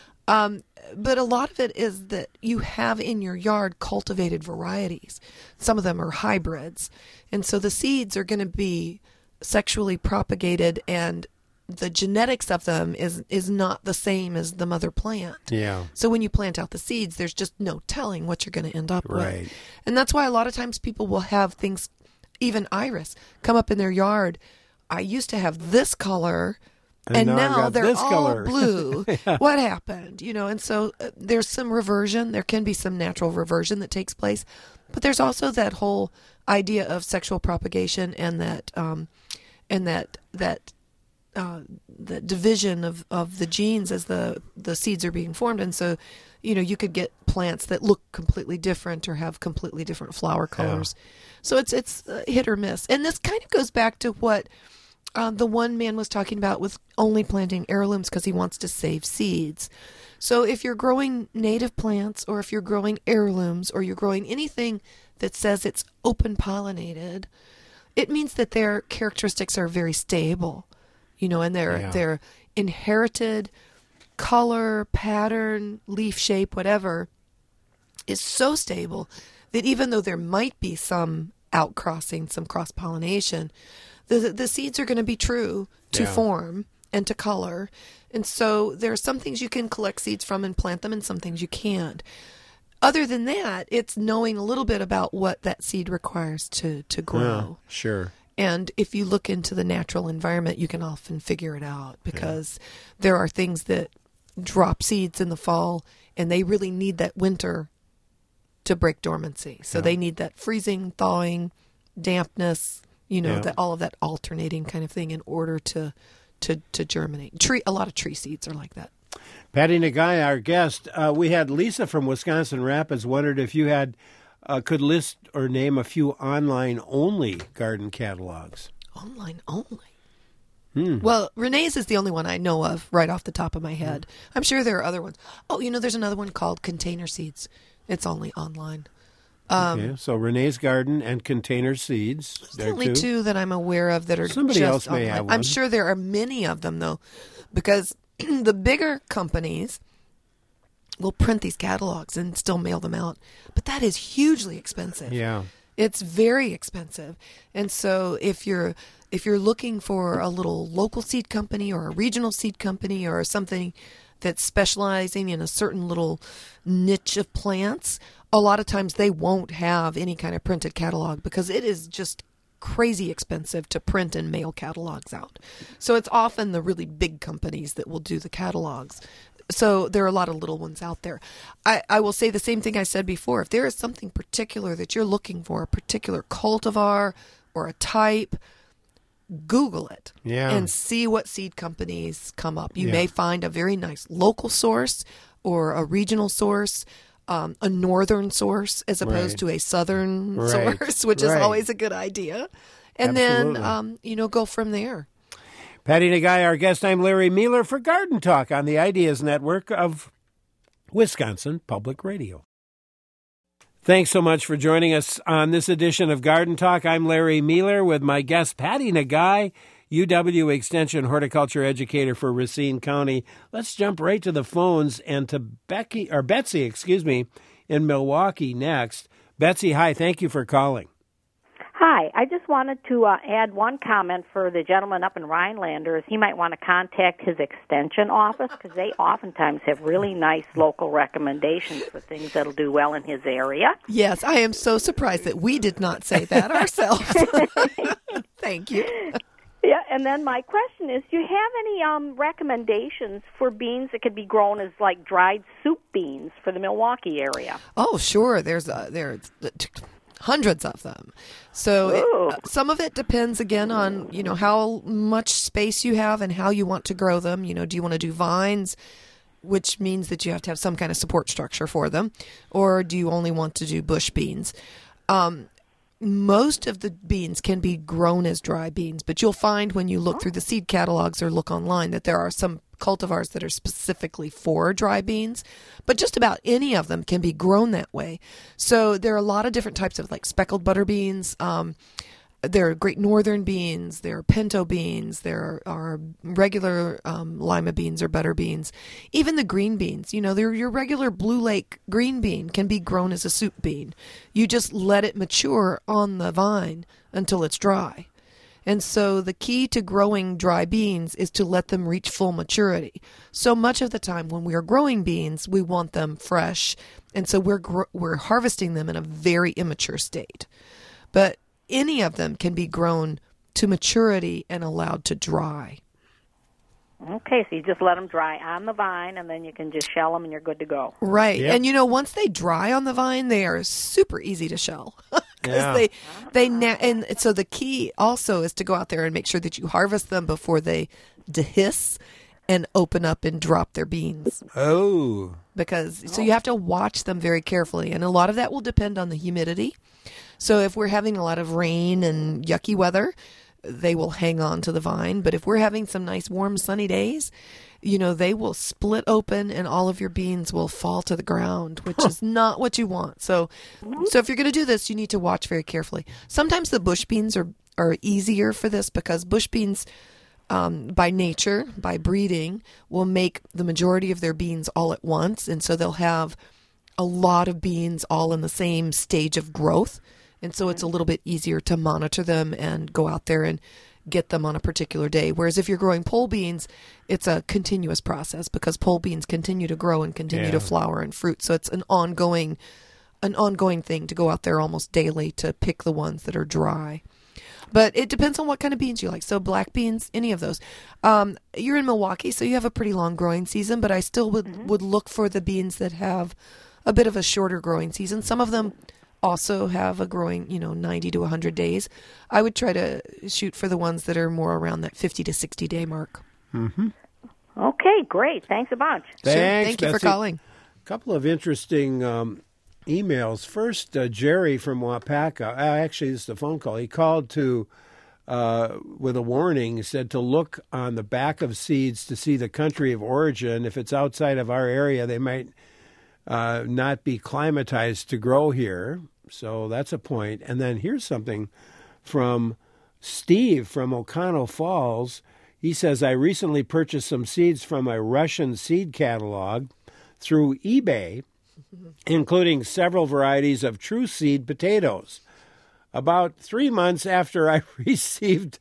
Um, but a lot of it is that you have in your yard cultivated varieties. Some of them are hybrids. And so the seeds are going to be sexually propagated, and the genetics of them is is not the same as the mother plant. Yeah. So when you plant out the seeds, there's just no telling what you're going to end up Right. with. And that's why a lot of times people will have things, even iris, come up in their yard. I used to have this color, And and, now I've now, got they're this all color. blue. What happened? You know, and so uh, there's some reversion. There can be some natural reversion that takes place, but there's also that whole idea of sexual propagation and that um, and that that uh, the division of, of the genes as the the seeds are being formed. And so, you know, you could get plants that look completely different or have completely different flower colors. So it's it's uh, hit or miss. And this kind of goes back to what Um, the one man was talking about with only planting heirlooms because he wants to save seeds. So if you're growing native plants, or if you're growing heirlooms, or you're growing anything that says it's open pollinated, it means that their characteristics are very stable, you know, and their Yeah. their inherited color, pattern, leaf shape, whatever, is so stable that even though there might be some outcrossing, some cross-pollination, the the seeds are going to be true to Yeah. form and to color. And so there are some things you can collect seeds from and plant them, and some things you can't. Other than that, it's knowing a little bit about what that seed requires to, to grow. Yeah, sure. And if you look into the natural environment, you can often figure it out, because there are things that drop seeds in the fall, and they really need that winter to break dormancy. So Yeah. they need that freezing, thawing, dampness, you know, Yeah. that all of that alternating kind of thing in order to to, to germinate. Tree, a lot of tree seeds are like that. Patty Nagai, our guest. Uh, we had Lisa from Wisconsin Rapids wondered if you had uh, could list or name a few online-only garden catalogs. Online only. Hmm. Well, Renee's is the only one I know of right off the top of my head. I'm sure there are other ones. Oh, you know, there's another one called Container Seeds. It's only online. Um, Okay, so Renee's Garden and Container Seeds. There's There only too. two that I'm aware of that are Somebody just else may online. have I'm one. sure there are many of them, though, because the bigger companies will print these catalogs and still mail them out. But that is hugely expensive. Yeah. It's very expensive. And so if you're if you're looking for a little local seed company or a regional seed company or something that's specializing in a certain little niche of plants, a lot of times they won't have any kind of printed catalog because it is just crazy expensive to print and mail catalogs out. So it's often the really big companies that will do the catalogs. So there are a lot of little ones out there. I, I will say the same thing I said before. If there is something particular that you're looking for, a particular cultivar or a type, Google it Yeah. and see what seed companies come up. You Yeah. may find a very nice local source or a regional source, um, a northern source as opposed Right. to a southern Right. source, which Right. is always a good idea. And Absolutely. then, um, you know, go from there. Patty Nagai, our guest. I'm Larry Mueller for Garden Talk on the Ideas Network of Wisconsin Public Radio. Thanks so much for joining us on this edition of Garden Talk. I'm Larry Mueller with my guest, Patty Nagai, U W Extension horticulture educator for Racine County. Let's jump right to the phones and to Becky or Betsy, excuse me, in Milwaukee next. Betsy, hi. Thank you for calling. Hi, I just wanted to uh, add one comment for the gentleman up in Rhinelanders. He might want to contact his extension office because they oftentimes have really nice local recommendations for things that'll do well in his area. Yes, I am so surprised that we did not say that ourselves. Thank you. Yeah, and then my question is, do you have any um, recommendations for beans that could be grown as like dried soup beans for the Milwaukee area? Oh, sure. There's uh, there's hundreds of them. So it, uh, some of it depends again on, you know, how much space you have and how you want to grow them. You know, do you want to do vines, which means that you have to have some kind of support structure for them, or do you only want to do bush beans? Um, most of the beans can be grown as dry beans, but you'll find when you look through the seed catalogs or look online that there are some cultivars that are specifically for dry beans, but just about any of them can be grown that way. So there are a lot of different types of like speckled butter beans. Um, there are Great Northern beans. There are pinto beans. There are regular um, lima beans or butter beans. Even the green beans, you know, they're your regular Blue Lake green bean can be grown as a soup bean. You just let it mature on the vine until it's dry. And so the key to growing dry beans is to let them reach full maturity. So much of the time when we are growing beans, we want them fresh. And so we're gr- we're harvesting them in a very immature state. But any of them can be grown to maturity and allowed to dry. Okay, so you just let them dry on the vine, and then you can just shell them, and you're good to go. Right. Yep. And, you know, once they dry on the vine, they are super easy to shell. Because Yeah. they, they na- and so the key also is to go out there and make sure that you harvest them before they dehiss and open up and drop their beans. Oh. Because so you have to watch them very carefully, and a lot of that will depend on the humidity. So if we're having a lot of rain and yucky weather, they will hang on to the vine. But if we're having some nice warm sunny days, you know, they will split open and all of your beans will fall to the ground, which is not what you want. So so if you're going to do this, you need to watch very carefully. Sometimes the bush beans are, are easier for this because bush beans Um, by nature, by breeding, will make the majority of their beans all at once. And so they'll have a lot of beans all in the same stage of growth. And so it's a little bit easier to monitor them and go out there and get them on a particular day. Whereas if you're growing pole beans, it's a continuous process because pole beans continue to grow and continue Yeah. to flower and fruit. So it's an ongoing, an ongoing thing to go out there almost daily to pick the ones that are dry. But it depends on what kind of beans you like. So black beans, any of those. Um, you're in Milwaukee, so you have a pretty long growing season, but I still would, mm-hmm. would look for the beans that have a bit of a shorter growing season. Some of them also have a growing, you know, ninety to one hundred days. I would try to shoot for the ones that are more around that fifty to sixty day mark. Mm-hmm. Okay, great. Thanks a bunch. Thanks, sure. Thank you Betsy. for calling. A couple of interesting um, emails. First, uh, Jerry from Wapaka. Uh, actually, this is the phone call. He called to uh, with a warning. He said to look on the back of seeds to see the country of origin. If it's outside of our area, they might uh, not be climatized to grow here. So that's a point. And then here's something from Steve from Oconto Falls. He says, I recently purchased some seeds from a Russian seed catalog through eBay, including several varieties of true seed potatoes. About three months after I received,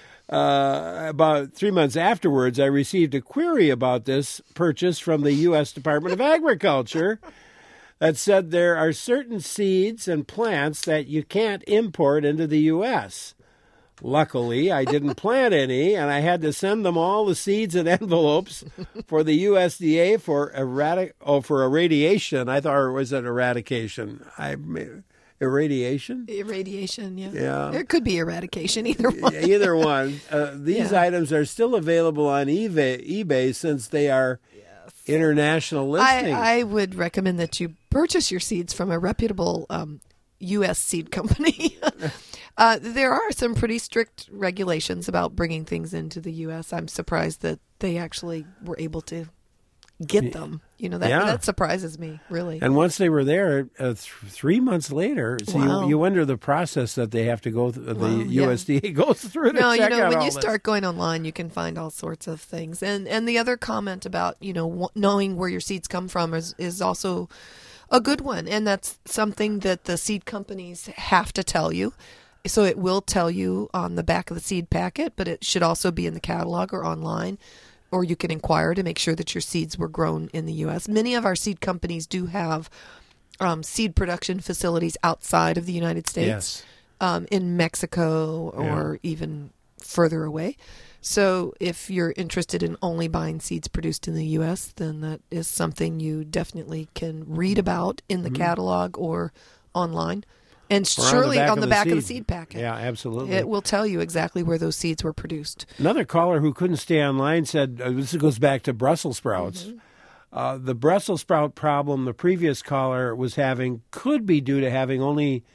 uh, about three months afterwards, I received a query about this purchase from the U S Department of Agriculture that said there are certain seeds and plants that you can't import into the U S Luckily, I didn't plant any, and I had to send them all the seeds and envelopes for the U S D A for erratic, oh, for irradiation. I thought it was an eradication. I irradiation. Irradiation, yeah. Yeah. It could be eradication, either one. Either one. Uh, these Yeah. items are still available on eBay, eBay since they are international listings. I, I would recommend that you purchase your seeds from a reputable um, U S seed company. uh, there are some pretty strict regulations about bringing things into the U S. I'm surprised that they actually were able to get them. You know, that Yeah. that surprises me, really. And once they were there, uh, th- three months later, so Wow. you, you wonder the process that they have to go through, the Wow, yeah. U S D A goes through to No, you check know, out when all you this. start going online, you can find all sorts of things. And and the other comment about, you know, w- knowing where your seeds come from is, is also a good one. And that's something that the seed companies have to tell you. So it will tell you on the back of the seed packet, but it should also be in the catalog or online, or you can inquire to make sure that your seeds were grown in the U S. Many of our seed companies do have um, seed production facilities outside of the United States. Yes. Um, in Mexico or Yeah. even further away. So if you're interested in only buying seeds produced in the U S, then that is something you definitely can read about in the Mm-hmm. catalog or online. And Or surely on the back, seed. of the seed packet. Yeah, absolutely. It will tell you exactly where those seeds were produced. Another caller who couldn't stay online said, uh, this goes back to Brussels sprouts. Mm-hmm. Uh, the Brussels sprout problem the previous caller was having could be due to having only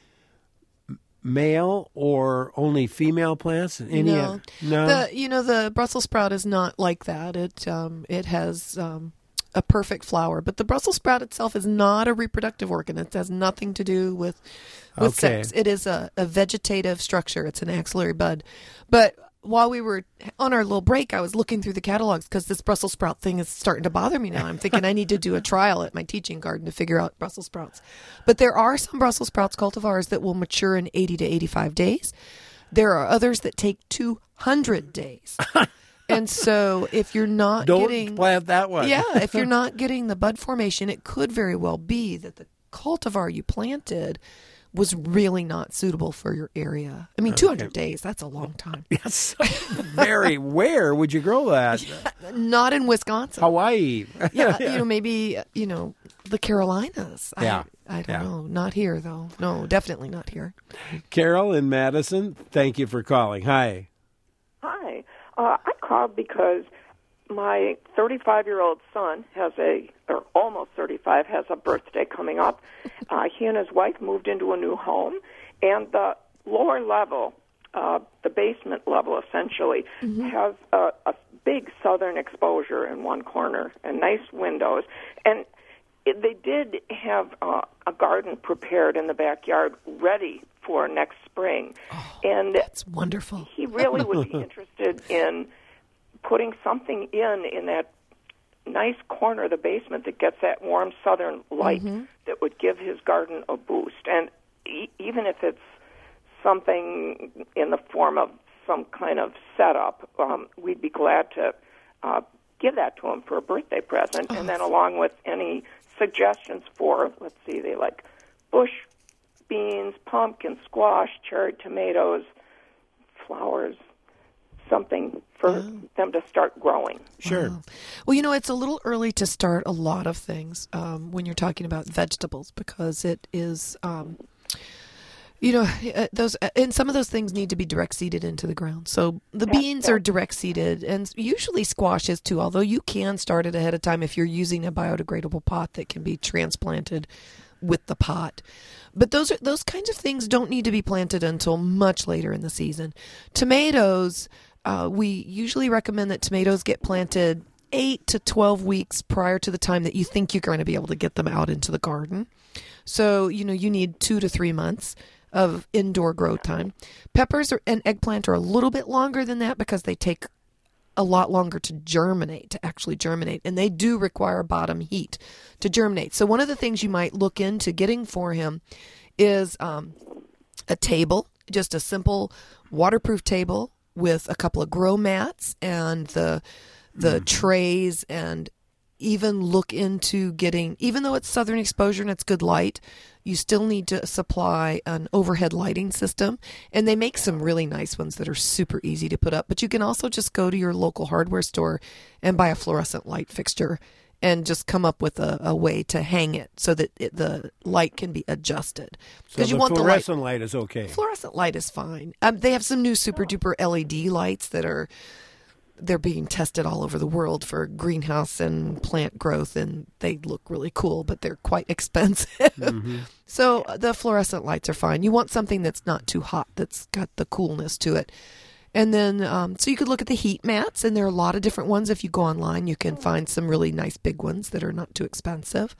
male or only female plants. Any, no, no. The, you know, the Brussels sprout is not like that. It um, it has um, a perfect flower, but the Brussels sprout itself is not a reproductive organ. It has nothing to do with with Okay. sex. It is a, a vegetative structure. It's an axillary bud. But while we were on our little break, I was looking through the catalogs because this Brussels sprout thing is starting to bother me now. I'm thinking I need to do a trial at my teaching garden to figure out Brussels sprouts. But there are some Brussels sprouts cultivars that will mature in eighty to eighty-five days. There are others that take two hundred days. And so if you're not Don't getting... plant that one. Yeah, if you're not getting the bud formation, it could very well be that the cultivar you planted was really not suitable for your area. I mean, two hundred days, that's a long time. Yes. Very. Where would you grow that? Not in Wisconsin. Hawaii. Yeah, you know, maybe, you know, the Carolinas. Yeah. I, I don't Yeah. know. Not here, though. No, definitely not here. Carol in Madison, thank you for calling. Hi. Hi. Uh, I called because my thirty-five-year-old son has a, or almost thirty-five, has a birthday coming up. Uh, he and his wife moved into a new home, and the lower level, uh, the basement level essentially, Mm-hmm. has a, a big southern exposure in one corner and nice windows. And it, they did have uh, a garden prepared in the backyard ready for next spring. Oh, and that's wonderful. He really would be interested in putting something in in that nice corner of the basement that gets that warm southern light Mm-hmm. that would give his garden a boost. And e- even if it's something in the form of some kind of setup, um, we'd be glad to uh, give that to him for a birthday present. Oh. And then along with any suggestions for, let's see, they like bush beans, pumpkin, squash, cherry tomatoes, flowers, something for Oh. them to start growing. Sure. Wow. Well, you know, it's a little early to start a lot of things um, when you're talking about vegetables because it is, um, you know, uh, those and some of those things need to be direct seeded into the ground. So the Yeah, beans yeah. are direct seeded, and usually squashes too. Although you can start it ahead of time if you're using a biodegradable pot that can be transplanted with the pot. But those are those kinds of things don't need to be planted until much later in the season. Tomatoes, uh, we usually recommend that tomatoes get planted eight to twelve weeks prior to the time that you think you're going to be able to get them out into the garden. So, you know, you need two to three months of indoor growth time. Peppers are, and eggplant are a little bit longer than that because they take a lot longer to germinate, to actually germinate. And they do require bottom heat to germinate. So one of the things you might look into getting for him is um, a table, just a simple waterproof table with a couple of grow mats and the the mm-hmm. trays, and even look into getting, even though it's southern exposure and it's good light, you still need to supply an overhead lighting system. And they make some really nice ones that are super easy to put up. But you can also just go to your local hardware store and buy a fluorescent light fixture and just come up with a, a way to hang it so that it, the light can be adjusted. So you the want fluorescent the light, light is okay. Fluorescent light is fine. Um, they have some new super duper L E D lights that are they're being tested all over the world for greenhouse and plant growth, and they look really cool, but they're quite expensive. Mm-hmm. So the fluorescent lights are fine. You want something that's not too hot, that's got the coolness to it. And then, um, so you could look at the heat mats, and there are a lot of different ones. If you go online, you can find some really nice big ones that are not too expensive.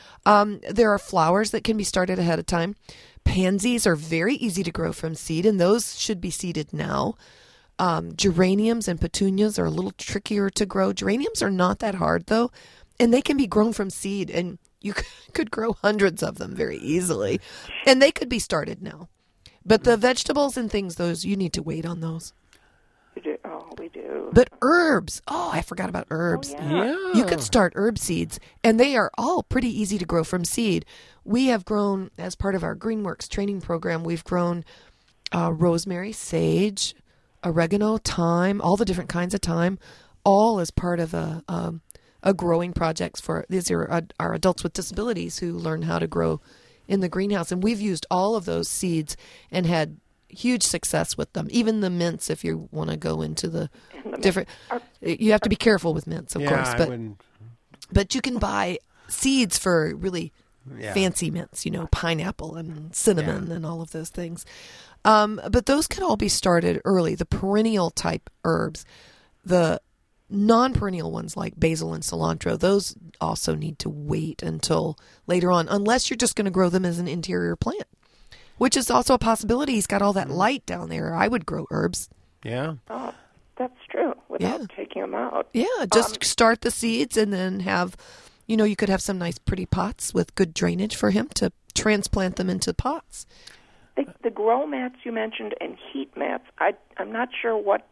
Um, there are flowers that can be started ahead of time. Pansies are very easy to grow from seed, and those should be seeded now. Um, geraniums and petunias are a little trickier to grow. Geraniums are not that hard, though, and they can be grown from seed, and you could grow hundreds of them very easily, and they could be started now. But the vegetables and things, those, you need to wait on those. We do. Oh, we do. But herbs, oh, I forgot about herbs. Oh, yeah. Yeah. You could start herb seeds, and they are all pretty easy to grow from seed. We have grown, as part of our Greenworks training program, we've grown uh, rosemary, sage, oregano, thyme, all the different kinds of thyme, all as part of a um, a growing projects for, these are uh, our adults with disabilities who learn how to grow in the greenhouse. And we've used all of those seeds and had huge success with them. Even the mints, if you want to go into the, the different, are, you have to be careful with mints, of yeah, course, I but wouldn't... but you can buy seeds for really yeah. fancy mints, you know, pineapple and cinnamon yeah. and all of those things. Um, but those can all be started early. The perennial type herbs, the non-perennial ones like basil and cilantro, those also need to wait until later on, unless you're just going to grow them as an interior plant, which is also a possibility. He's got all that light down there. I would grow herbs. Yeah. Oh, that's true, without Yeah. taking them out. Yeah, just Um, start the seeds and then have, you know, you could have some nice pretty pots with good drainage for him to transplant them into pots. The, the grow mats you mentioned and heat mats, I, I'm not sure what.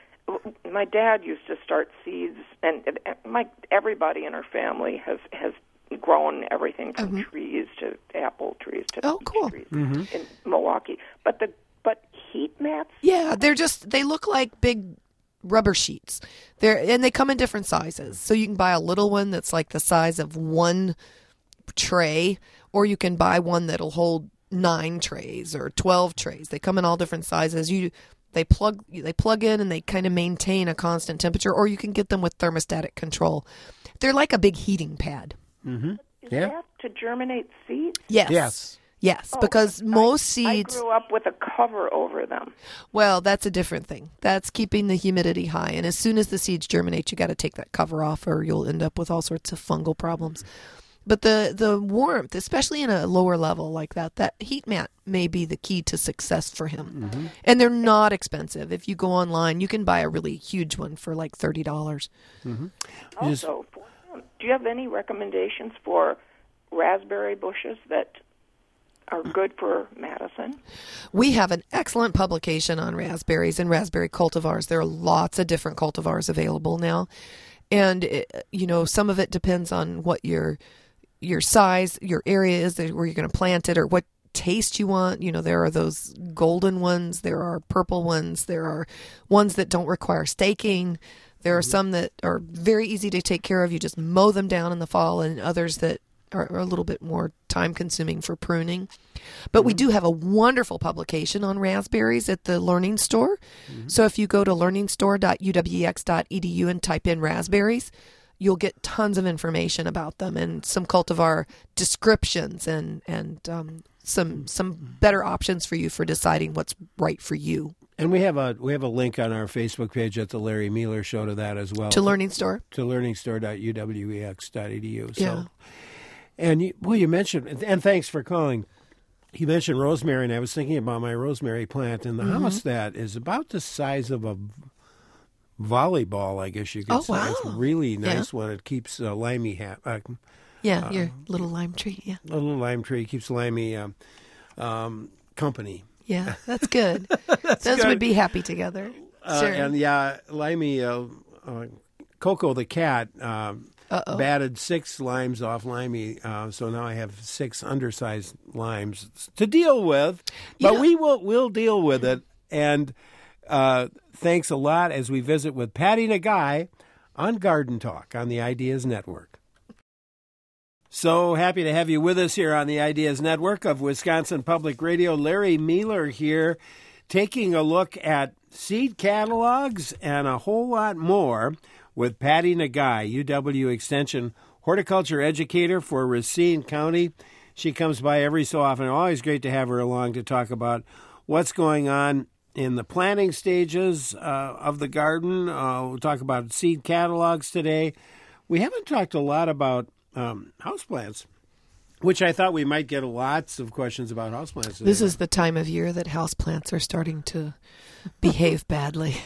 My dad used to start seeds, and my everybody in our family has has grown everything from Mm-hmm. trees to apple trees to Oh, peach cool. trees Mm-hmm. in Milwaukee. But the but heat mats, Yeah, they're just, they look like big rubber sheets. They're, and they come in different sizes. So you can buy a little one that's like the size of one tray, or you can buy one that'll hold nine trays or twelve trays. They come in all different sizes. You they plug they plug in and they kind of maintain a constant temperature, or you can get them with thermostatic control. They're like a big heating pad. Mm-hmm. is Yeah. that to germinate seeds? Yes. Yes. Yes, Oh, because I- most I seeds, grew up with a cover over them. well, that's a different thing. That's keeping the humidity high. And as soon as the seeds germinate, you got to take that cover off, or you'll end up with all sorts of fungal problems. But the, the warmth, especially in a lower level like that, that heat mat may be the key to success for him. Mm-hmm. And they're not expensive. If you go online, you can buy a really huge one for like thirty dollars. Mm-hmm. Also, do you have any recommendations for raspberry bushes that are good for Madison? We have an excellent publication on raspberries and raspberry cultivars. There are lots of different cultivars available now. And, it, you know, some of it depends on what your your size, your area is where you're going to plant it, or what taste you want. You know, there are those golden ones, there are purple ones, there are ones that don't require staking. There are mm-hmm. some that are very easy to take care of. You just mow them down in the fall, and others that are, are a little bit more time consuming for pruning. But mm-hmm. we do have a wonderful publication on raspberries at the Learning Store. Mm-hmm. So if you go to learning store dot u w e x dot e d u and type in raspberries, you'll get tons of information about them and some cultivar descriptions and, and um, some some better options for you for deciding what's right for you. And we have a we have a link on our Facebook page at the Larry Mealer Show to that as well. To Learning Store? To learning store dot u w e x dot e d u. So, yeah. And, you, well, you mentioned, and thanks for calling, you mentioned rosemary, and I was thinking about my rosemary plant in the mm-hmm. house that is about the size of a volleyball, I guess you could oh, say. Wow. It's really nice yeah. when it keeps uh, limey ha- uh, Yeah, uh, your little lime tree, yeah. A little lime tree keeps limey um, um, company. Yeah, that's good. that's Those good. would be happy together. Uh, sure. And yeah, limey, uh, uh, Coco the cat uh, batted six limes off limey, uh, so now I have six undersized limes to deal with. But yeah. we will we'll deal with it. And uh, thanks a lot as we visit with Patty Nagai on Garden Talk on the Ideas Network. So happy to have you with us here on the Ideas Network of Wisconsin Public Radio. Larry Mealer here, taking a look at seed catalogs and a whole lot more with Patty Nagai, U W Extension horticulture educator for Racine County. She comes by every so often. Always great to have her along to talk about what's going on in the planting stages uh, of the garden. Uh, we'll talk about seed catalogs today. We haven't talked a lot about um, houseplants, which I thought we might get lots of questions about houseplants today. This is the time of year that houseplants are starting to behave badly.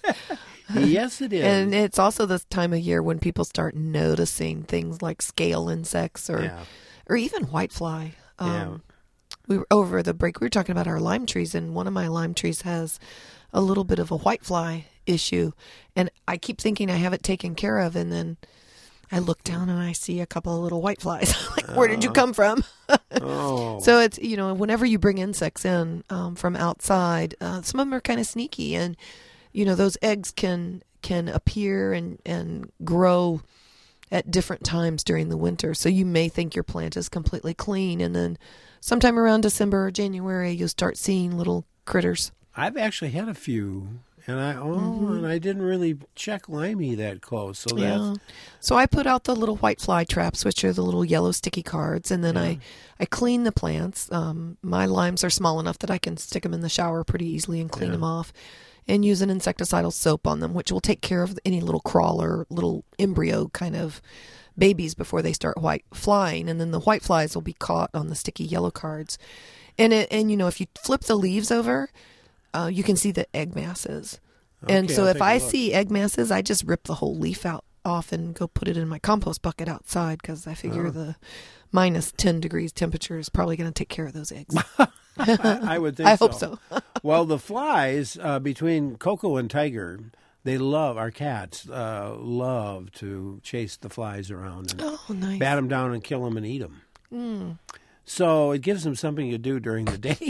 Yes, it is. And it's also this time of year when people start noticing things like scale insects or yeah. or even whitefly. Um, yeah. We were over the break. We were talking about our lime trees, and one of my lime trees has a little bit of a whitefly issue, and I keep thinking I have it taken care of, and then I look down and I see a couple of little whiteflies. Like, where did you come from? oh. So it's, you know, whenever you bring insects in um, from outside, uh, some of them are kind of sneaky, and you know, those eggs can can appear and, and grow at different times during the winter. So you may think your plant is completely clean, and then sometime around December or January, you'll start seeing little critters. I've actually had a few, and I oh, mm-hmm. and I didn't really check limey that close. So yeah. that's... So I put out the little white fly traps, which are the little yellow sticky cards, and then yeah. I, I clean the plants. Um, my limes are small enough that I can stick them in the shower pretty easily and clean yeah. them off, and use an insecticidal soap on them, which will take care of any little crawler, little embryo kind of babies before they start white flying. And then the white flies will be caught on the sticky yellow cards. And, it, and you know, if you flip the leaves over, uh, you can see the egg masses. Okay, and so I'll if I look. see egg masses, I just rip the whole leaf out off and go put it in my compost bucket outside, because I figure oh. the minus ten degrees temperature is probably going to take care of those eggs. I, I would think I so. hope so. Well, the flies uh, between Coco and Tiger, they love, our cats uh, love to chase the flies around and oh, nice. bat them down and kill them and eat them. Mm. So it gives them something to do during the day.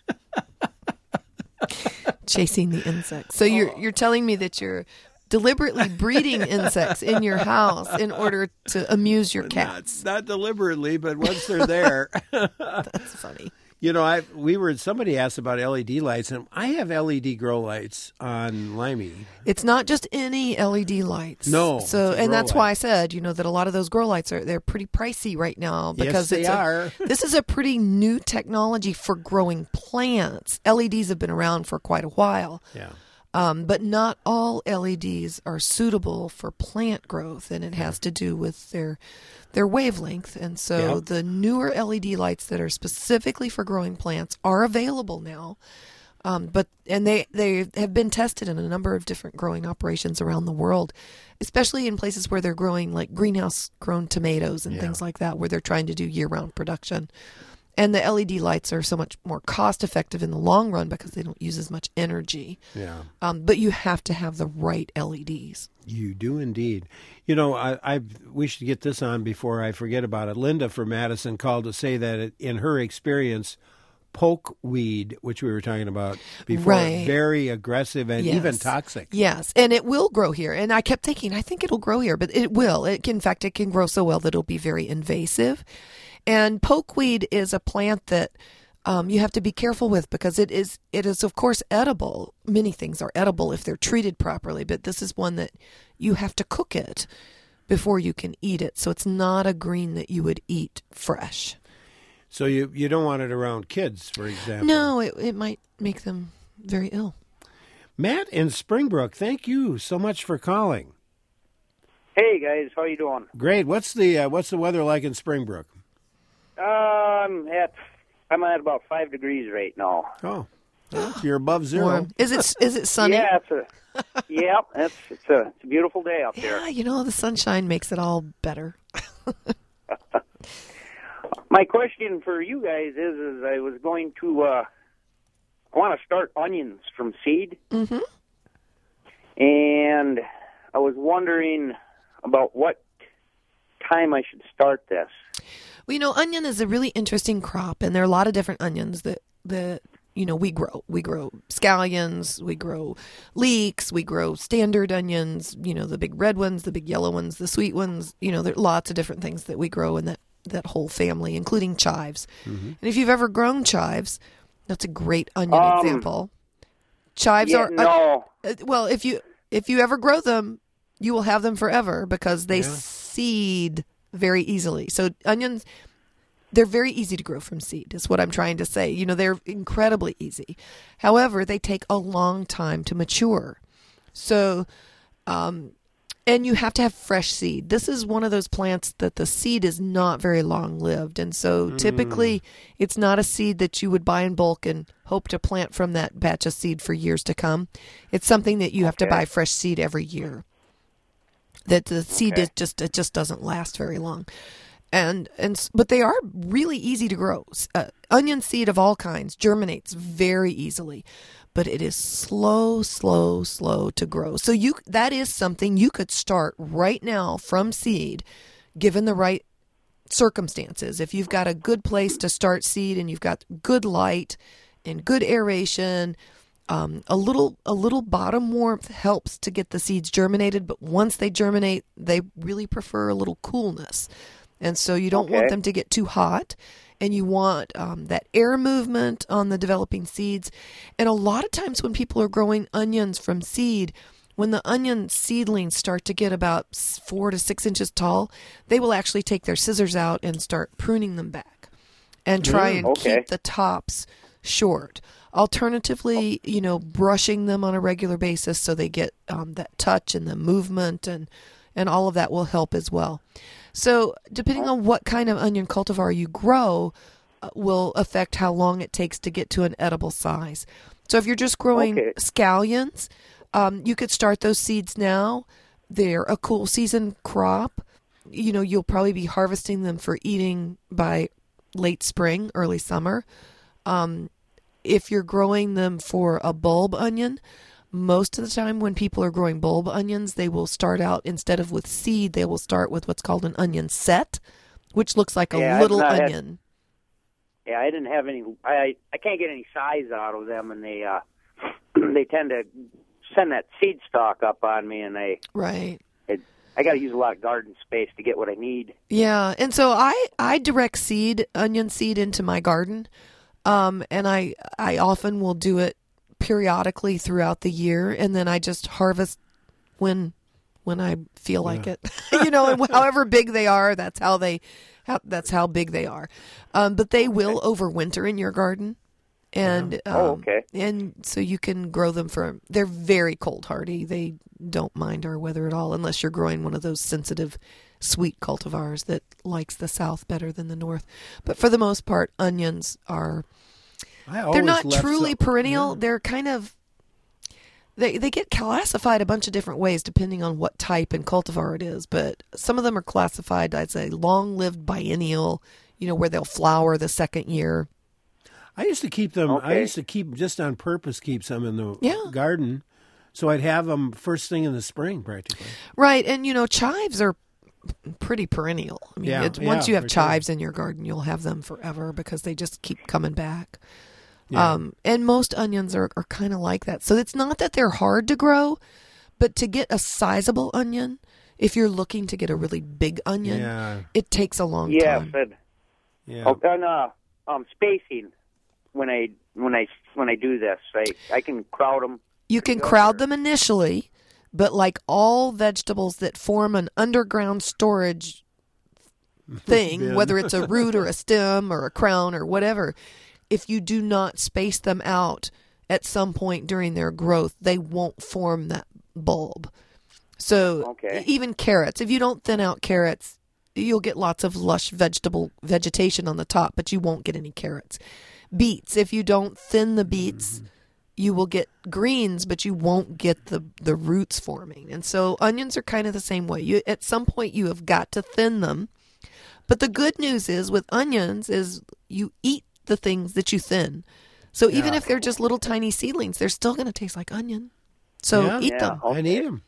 Chasing the insects. So you're you're telling me that you're deliberately breeding insects in your house in order to amuse your cats. Not, not deliberately, but once they're there. That's funny. You know, I we were somebody asked about L E D lights, and I have L E D grow lights on limey. It's not just any L E D lights. No, so and that's light. why I said, you know, that a lot of those grow lights are they're pretty pricey right now, because yes, they it's are. A, this is a pretty new technology for growing plants. L E Ds have been around for quite a while. Yeah. Um, but not all L E Ds are suitable for plant growth, and it has to do with their their wavelength. And so yep. the newer L E D lights that are specifically for growing plants are available now. Um, but and they, they have been tested in a number of different growing operations around the world, especially in places where they're growing like greenhouse grown tomatoes and Yeah. things like that, where they're trying to do year round production. And the L E D lights are so much more cost effective in the long run because they don't use as much energy. Yeah. Um, but you have to have the right L E Ds. You do indeed. You know, I, I we should get this on before I forget about it. Linda from Madison called to say that it, in her experience, pokeweed, which we were talking about before, Right. very aggressive and Yes. even toxic. Yes, and it will grow here. And I kept thinking, I think it'll grow here, but it will. It can, in fact, it can grow so well that it'll be very invasive. And pokeweed is a plant that um, you have to be careful with because it is, it is of course edible. Many things are edible if they're treated properly, but this is one that you have to cook it before you can eat it. So it's not a green that you would eat fresh. So you, you don't want it around kids, for example. No, it, it might make them very ill. Matt in Springbrook, thank you so much for calling. Hey guys, how you doing? Great. What's the uh, what's the weather like in Springbrook? Um, at I'm at about five degrees right now. Oh, well, you're above zero. Warm. Is it is it sunny? Yeah, it's a yep. It's it's a it's a beautiful day out there. Yeah, you know, the sunshine makes it all better. My question for you guys is: is I was going to uh, I want to start onions from seed, Mm-hmm. and I was wondering about what time I should start this. Well, you know, onion is a really interesting crop, and there are a lot of different onions that, that you know, we grow. We grow scallions, we grow leeks, we grow standard onions, you know, the big red ones, the big yellow ones, the sweet ones. You know, there are lots of different things that we grow in that, that whole family, including chives. Mm-hmm. And if you've ever grown chives, that's a great onion Um, example. Chives yeah, are... no. Uh, well, if you if you ever grow them, you will have them forever because they Yeah. seed very easily. So onions, they're very easy to grow from seed, is what I'm trying to say. You know, they're incredibly easy. However, they take a long time to mature. So, um, and you have to have fresh seed. This is one of those plants that the seed is not very long lived. And so typically it's not a seed that you would buy in bulk and hope to plant from that batch of seed for years to come. It's something that you have to Okay. buy fresh seed every year. That the seed Okay. is just it just doesn't last very long. And and s- but they are really easy to grow. S- Uh, onion seed of all kinds germinates very easily, but it is slow, slow, slow to grow. So you that is something you could start right now from seed, given the right circumstances. If you've got a good place to start seed and you've got good light and good aeration, um, a little a little bottom warmth helps to get the seeds germinated. But once they germinate, they really prefer a little coolness. And so you don't want Okay. them to get too hot, and you want um, that air movement on the developing seeds. And a lot of times when people are growing onions from seed, when the onion seedlings start to get about s- four to six inches tall, they will actually take their scissors out and start pruning them back and try and okay. keep the tops short. Alternatively, you know, brushing them on a regular basis so they get um, that touch and the movement and, and all of that will help as well. So depending on what kind of onion cultivar you grow uh, will affect how long it takes to get to an edible size. So if you're just growing Okay. scallions, um, you could start those seeds now. They're a cool season crop. You know, you'll probably be harvesting them for eating by late spring, early summer. Um, if you're growing them for a bulb onion, most of the time when people are growing bulb onions, they will start out, instead of with seed, they will start with what's called an onion set, which looks like a Yeah, I've little not had- onion. Yeah, I didn't have any. I I can't get any size out of them, and they uh they tend to send that seed stock up on me, and they Right. it, I got to use a lot of garden space to get what I need. Yeah, and so I, I direct seed, onion seed into my garden, um, and I I often will do it periodically throughout the year, and then I just harvest when when I feel like it, you know, and however big they are, that's how they, how, that's how big they are. Um, but they will overwinter in your garden, and um, Oh, okay. and so you can grow them for. They're very cold hardy. They don't mind our weather at all, unless you're growing one of those sensitive, sweet cultivars that likes the south better than the north. But for the most part, onions are I they're always not left truly some- perennial. yeah. They're kind of they they get classified a bunch of different ways depending on what type and cultivar it is. But some of them are classified, I'd say, long-lived biennial. You know, where they'll flower the second year. I used to keep them. I Okay. used to keep just on purpose. Keep some in the Yeah. garden, so I'd have them first thing in the spring, practically. Right, and you know, chives are pretty perennial. I mean, Yeah, it's, once yeah, you have for sure. chives in your garden, you'll have them forever because they just keep coming back. Yeah. Um, and most onions are, are kind of like that. So it's not that they're hard to grow, but to get a sizable onion, if you're looking to get a really big onion, Yeah. it takes a long Yes, time. and, Yeah. oh, and uh, um, spacing when I when I when I do this, I I can crowd them. You can crowd them initially, but like all vegetables that form an underground storage thing, Bin. whether it's a root or a stem or a crown or whatever, if you do not space them out at some point during their growth, they won't form that bulb. So Okay. even carrots, if you don't thin out carrots, you'll get lots of lush vegetable vegetation on the top, but you won't get any carrots. Beets, if you don't thin the beets, Mm-hmm. you will get greens, but you won't get the, the roots forming. And so onions are kind of the same way. You at some point you have got to thin them. But the good news is with onions is you eat the things that you thin. So even Yeah. if they're just little tiny seedlings, they're still going to taste like onion. So Yeah. eat Yeah. them. And eat them.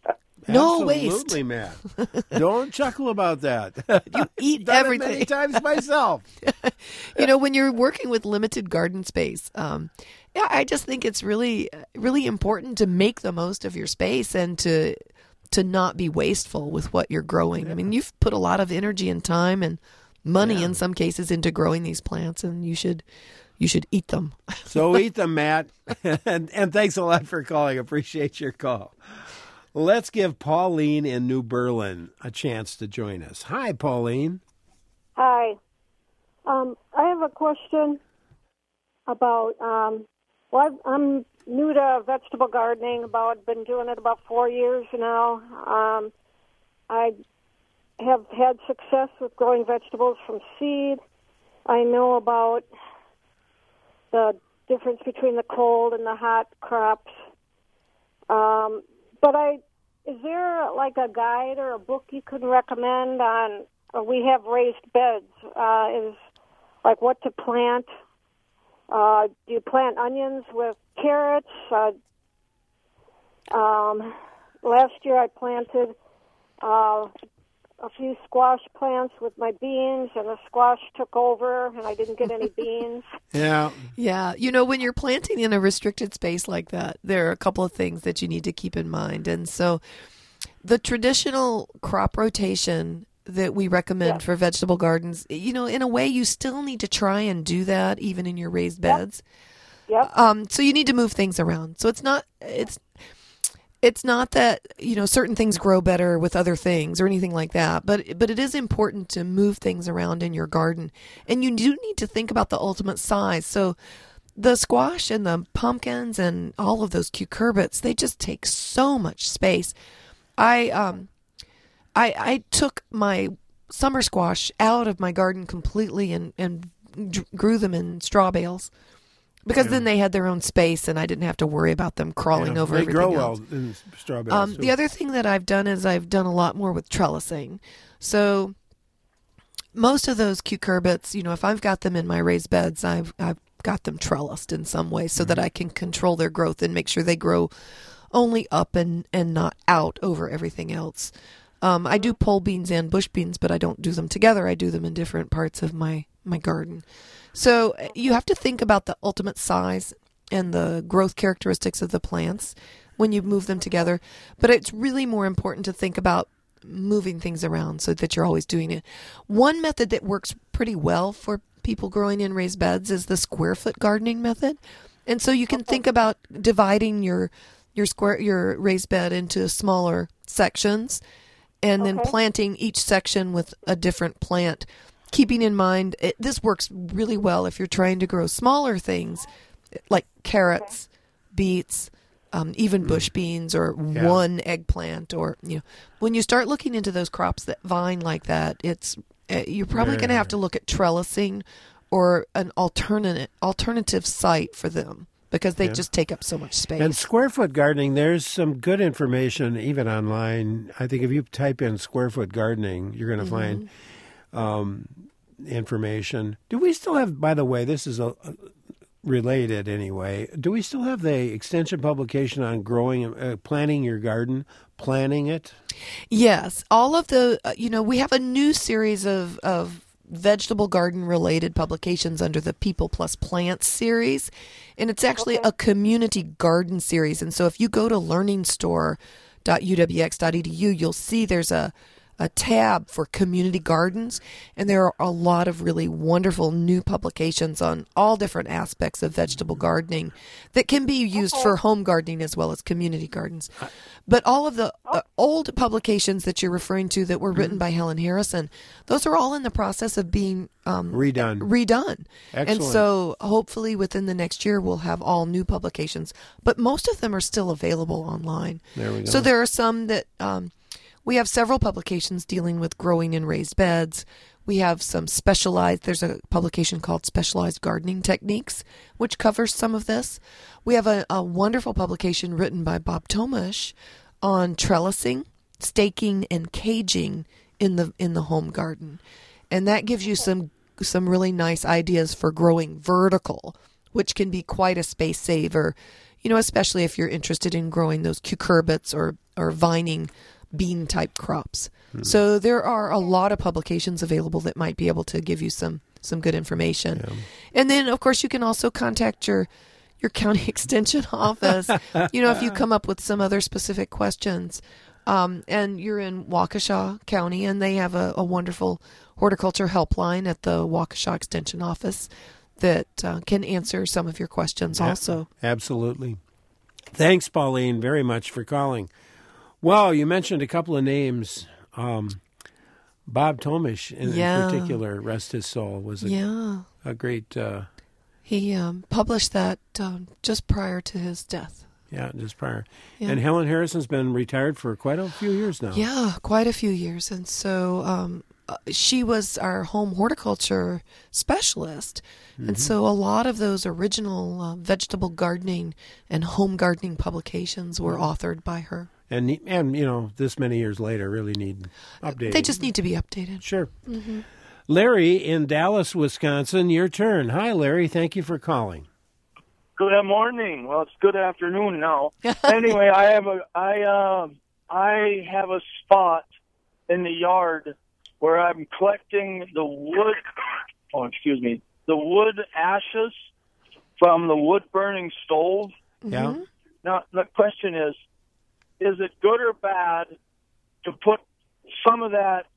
No waste. Absolutely, Matt. Don't chuckle about that. You eat Done it everything. many times myself. You know, when you're working with limited garden space, um, yeah, I just think it's really, really important to make the most of your space and to to not be wasteful with what you're growing. I mean, you've put a lot of energy and time and money Yeah. in some cases into growing these plants, and you should you should eat them. So eat them, Matt. and, and thanks a lot for calling. Appreciate your call. Let's give Pauline in New Berlin a chance to join us. Hi, Pauline. Hi. Um, I have a question about, um, well, I've, I'm new to vegetable gardening, about been doing it about four years now. Um, I have had success with growing vegetables from seed. I know about the difference between the cold and the hot crops. Um, but I, is there like a guide or a book you could recommend on, uh, we have raised beds, uh, is like what to plant? Uh, do you plant onions with carrots? Uh, um, last year I planted uh, a few squash plants with my beans, and the squash took over, and I didn't get any beans. Yeah. Yeah, you know, when you're planting in a restricted space like that, there are a couple of things that you need to keep in mind. And so the traditional crop rotation that we recommend Yeah. for vegetable gardens, you know, in a way you still need to try and do that even in your raised beds. Yep. Um, so you need to move things around. So it's not it's it's not that, you know, certain things grow better with other things or anything like that, but but it is important to move things around in your garden. And you do need to think about the ultimate size. So the squash and the pumpkins and all of those cucurbits, they just take so much space. I um I I took my summer squash out of my garden completely and and d- grew them in straw bales. Because then they had their own space, and I didn't have to worry about them crawling Yeah, over they everything grow else. well in strawberries. Um, too. the other thing that I've done is I've done a lot more with trellising. So most of those cucurbits, you know, if I've got them in my raised beds, I've I've got them trellised in some way so that I can control their growth and make sure they grow only up and, and not out over everything else. Um, I do pole beans and bush beans, but I don't do them together. I do them in different parts of my, my garden. So uh, you have to think about the ultimate size and the growth characteristics of the plants when you move them together. But it's really more important to think about moving things around so that you're always doing it. One method that works pretty well for people growing in raised beds is the square foot gardening method. And so you can think about dividing your your square your raised bed into smaller sections and then Okay. planting each section with a different plant. Keeping in mind, it, this works really well if you're trying to grow smaller things like carrots, beets, um, even bush beans or Yeah. one eggplant. Or, you know, when you start looking into those crops that vine like that, it's uh, you're probably Yeah. going to have to look at trellising or an alternate alternative site for them because they Yeah. just take up so much space. And square foot gardening, there's some good information even online. I think if you type in square foot gardening, you're going to Mm-hmm. find um, information. Do we still have, by the way, this is a, a related anyway, do we still have the extension publication on growing, uh, planting your garden, planning it? Yes, all of the, uh, you know, we have a new series of, of vegetable garden related publications under the People Plus Plants series, and it's actually a community garden series. And so if you go to learning store dot u w x dot e d u, you'll see there's a a tab for community gardens, and there are a lot of really wonderful new publications on all different aspects of vegetable gardening that can be used for home gardening as well as community gardens. But all of the uh, old publications that you're referring to that were written by Helen Harrison, those are all in the process of being um, Redone. redone. And Excellent. so hopefully within the next year we'll have all new publications, but most of them are still available online. There we go. So there are some that um, we have several publications dealing with growing in raised beds. We have some specialized, there's a publication called Specialized Gardening Techniques, which covers some of this. We have a, a wonderful publication written by Bob Tomash on trellising, staking, and caging in the in the home garden. And that gives you some some really nice ideas for growing vertical, which can be quite a space saver, you know, especially if you're interested in growing those cucurbits or, or vining bean type crops. Hmm. So there are a lot of publications available that might be able to give you some some good information. Yeah. And then of course you can also contact your your county extension office, you know, if you come up with some other specific questions. Um, and you're in Waukesha County, and they have a, a wonderful horticulture helpline at the Waukesha Extension Office that uh, can answer some of your questions Yeah, also. Absolutely. Thanks, Pauline, very much for calling. Well, you mentioned a couple of names. Um, Bob Tomash, in, Yeah. in particular, rest his soul, was a, Yeah. a great... Uh, He um, published that um, just prior to his death. yeah, just prior. Yeah. And Helen Harrison's been retired for quite a few years now. Yeah, quite a few years. And so um, uh, she was our home horticulture specialist. Mm-hmm. And so a lot of those original uh, vegetable gardening and home gardening publications were authored by her. And, and, you know, this many years later really need updating. They just need to be updated. Sure. Mm-hmm. Larry in Dallas, Wisconsin, your turn. Hi, Larry. Thank you for calling. Good morning. Well, it's good afternoon now. Anyway, I have a I uh, I have a spot in the yard where I'm collecting the wood. Oh, excuse me, the wood ashes from the wood burning stove. Yeah. Now the question is, is it good or bad to put some of that,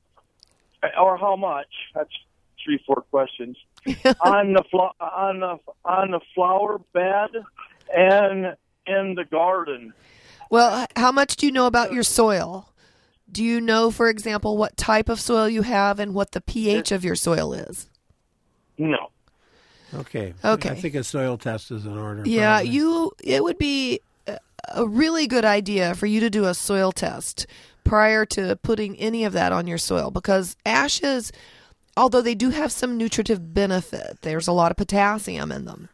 or how much? That's three, four questions. on the flo- on the on the flower bed and in the garden. Well, how much do you know about your soil? Do you know, for example, what type of soil you have and what the pH of your soil is? No. Okay. Okay. I think a soil test is in order. Yeah, probably. you. It would be a really good idea for you to do a soil test prior to putting any of that on your soil, because ashes, although they do have some nutritive benefit, there's a lot of potassium in them.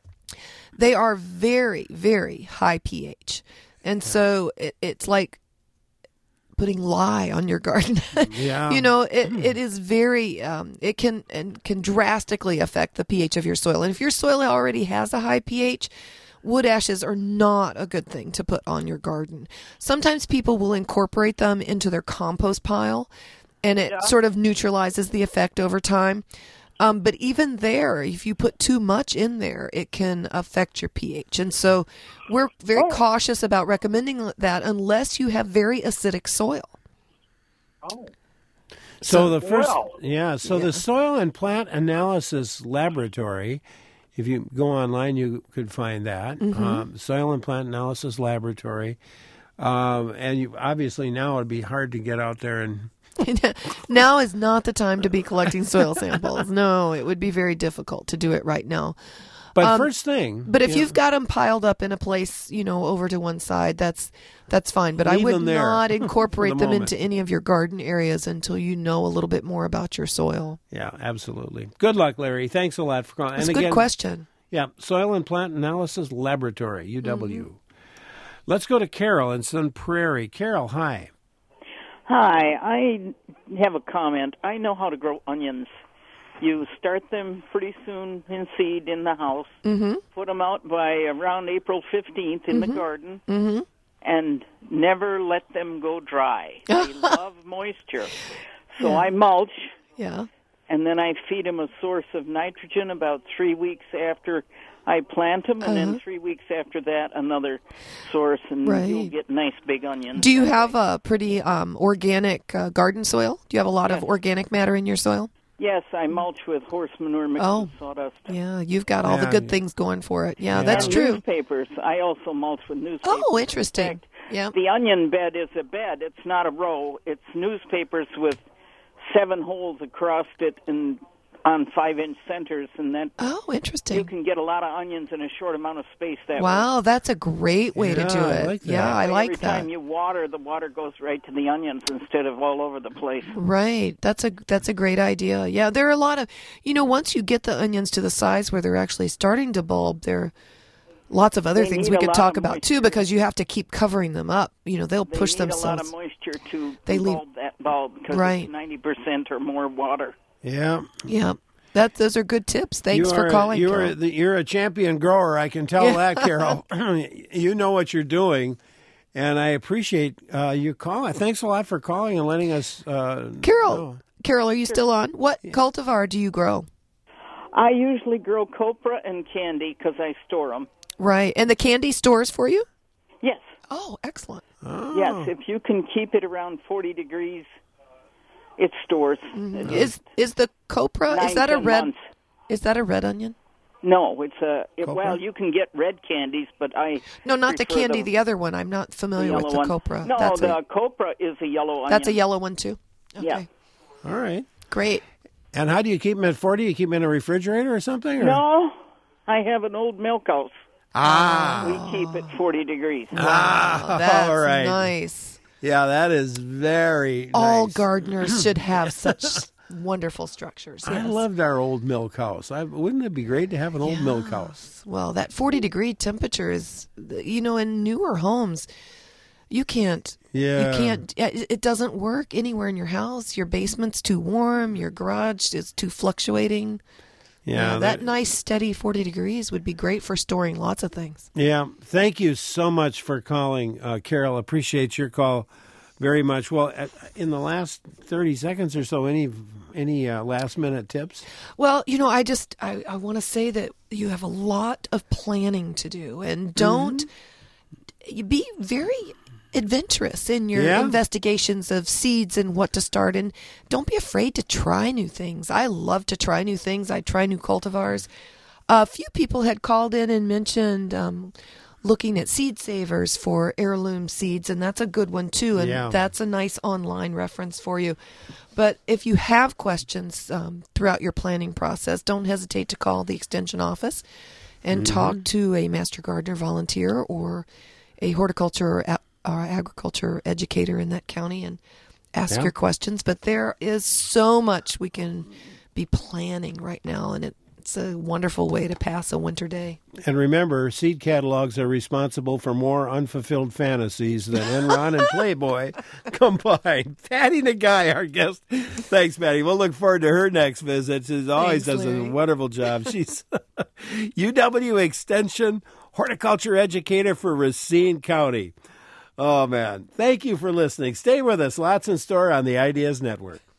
They are very, very high pH. And yeah. so it, it's like putting lye on your garden. Yeah. You know, it, it is very, um, it can and can drastically affect the pH of your soil. And if your soil already has a high pH, wood ashes are not a good thing to put on your garden. Sometimes people will incorporate them into their compost pile, and it yeah. sort of neutralizes the effect over time. Um, but even there, if you put too much in there, it can affect your pH. And so we're very oh. cautious about recommending that unless you have very acidic soil. Oh. So the first, well, yeah, so yeah. the Soil and Plant Analysis Laboratory, if you go online, you could find that. Mm-hmm. Um, Soil and Plant Analysis Laboratory. Um, and you, obviously now it would be hard to get out there and... Now is not the time to be collecting soil samples. No, it would be very difficult to do it right now. But Um, first thing. But if you know, you've got them piled up in a place, you know, over to one side, that's that's fine. But I Leave would them there not for incorporate the them moment. into any of your garden areas until you know a little bit more about your soil. Yeah, absolutely. Good luck, Larry. Thanks a lot for calling. That's and a good again, question. Yeah, Soil and Plant Analysis Laboratory, U W. Mm-hmm. Let's go to Carol in Sun Prairie. Carol, hi. Hi, I have a comment. I know how to grow onions. You start them pretty soon in seed in the house, Mm-hmm. put them out by around April fifteenth in Mhm. the garden, Mm-hmm. and never let them go dry. They love moisture. So Yeah. I mulch, Yeah. and then I feed them a source of nitrogen about three weeks after I plant them, and Uh-huh. then three weeks after that, another source, and Right. you'll get nice big onions. Do you have a pretty um, organic uh, garden soil? Do you have a lot of organic matter in your soil? Yes, I mulch with horse manure mixed Oh. with sawdust. Yeah, you've got all the Yeah, good yeah. things going for it. Yeah, Yeah. that's And true. Newspapers. I also mulch with newspapers. Oh, interesting. In fact, Yeah. the onion bed is a bed. It's not a row. It's newspapers with seven holes across it and on five-inch centers, and then Oh, interesting. you can get a lot of onions in a short amount of space that way. Wow, that's a great way Yeah, to do I it. like that. Yeah, I Every like that. time you water, the water goes right to the onions instead of all over the place. Right. That's a that's a great idea. Yeah, there are a lot of, you know, once you get the onions to the size where they're actually starting to bulb, there are lots of other They things need we a could lot talk of about too, because you have to keep covering them up. You know, they'll They push need a lot themselves. of moisture to They leave- bulb that bulb because Right. it's ninety percent or more water. Yeah. Yeah. That those are good tips. Thanks you for are, calling. You're, Carol. a, the- you're a champion grower. I can tell Yeah. that, Carol. You know what you're doing, and I appreciate uh, you calling. Thanks a lot for calling and letting us. Uh, Carol, know. Carol, are you still on? What cultivar do you grow? I usually grow copra and candy because I store them. Right. And the candy stores for you? Yes. Oh, excellent. Oh. Yes, if you can keep it around forty degrees, it stores. It's Is is the copra nine, is that a ten red months. is that a red onion? No, it's a it, Copra? well. You can get red candies, but I No, not the prefer candy, the, other one. I'm not the familiar yellow with the one. copra. No, that's the a, copra is a yellow onion. that's a yellow one too. Okay. Yeah. All right. Great. And how do you keep them at forty? You keep them in a refrigerator or something? Or? No, I have an old milk house. Ah. We keep it forty degrees. Ah, That's all right. nice. Yeah, that is very All nice. gardeners should have such wonderful structures. I yes. loved our old milk house. I, wouldn't it be great to have an old milk house? Well, that forty degree temperature is, you know, in newer homes, you can't. Yeah. You can't. It it doesn't work anywhere in your house. Your basement's too warm. Your garage is too fluctuating. Yeah, that, that- nice steady forty degrees would be great for storing lots of things. Yeah. Thank you so much for calling, uh, Carol. Appreciate your call very much. Well, uh, in the last thirty seconds or so, any any uh, last minute tips? Well, you know, I just I, I want to say that you have a lot of planning to do, and don't you be very adventurous in your Yeah. investigations of seeds and what to start, and don't be afraid to try new things. I love to try new things. I try new cultivars. A few people had called in and mentioned um, looking at Seed Savers for heirloom seeds, and that's a good one too, and Yeah. that's a nice online reference for you. But if you have questions um, throughout your planning process, don't hesitate to call the Extension office and Mhm. talk to a Master Gardener volunteer or a horticulture or a- or agriculture educator in that county and ask Yeah. your questions. But there is so much we can be planning right now, and it, it's a wonderful way to pass a winter day. And remember, seed catalogs are responsible for more unfulfilled fantasies than Enron and Playboy combined. Patty Nagai, our guest. Thanks, Patty. We'll look forward to her next visit. She always Thanks, does a Larry. wonderful job. She's U W Extension horticulture educator for Racine County. Oh, man. Thank you for listening. Stay with us. Lots in store on the Ideas Network.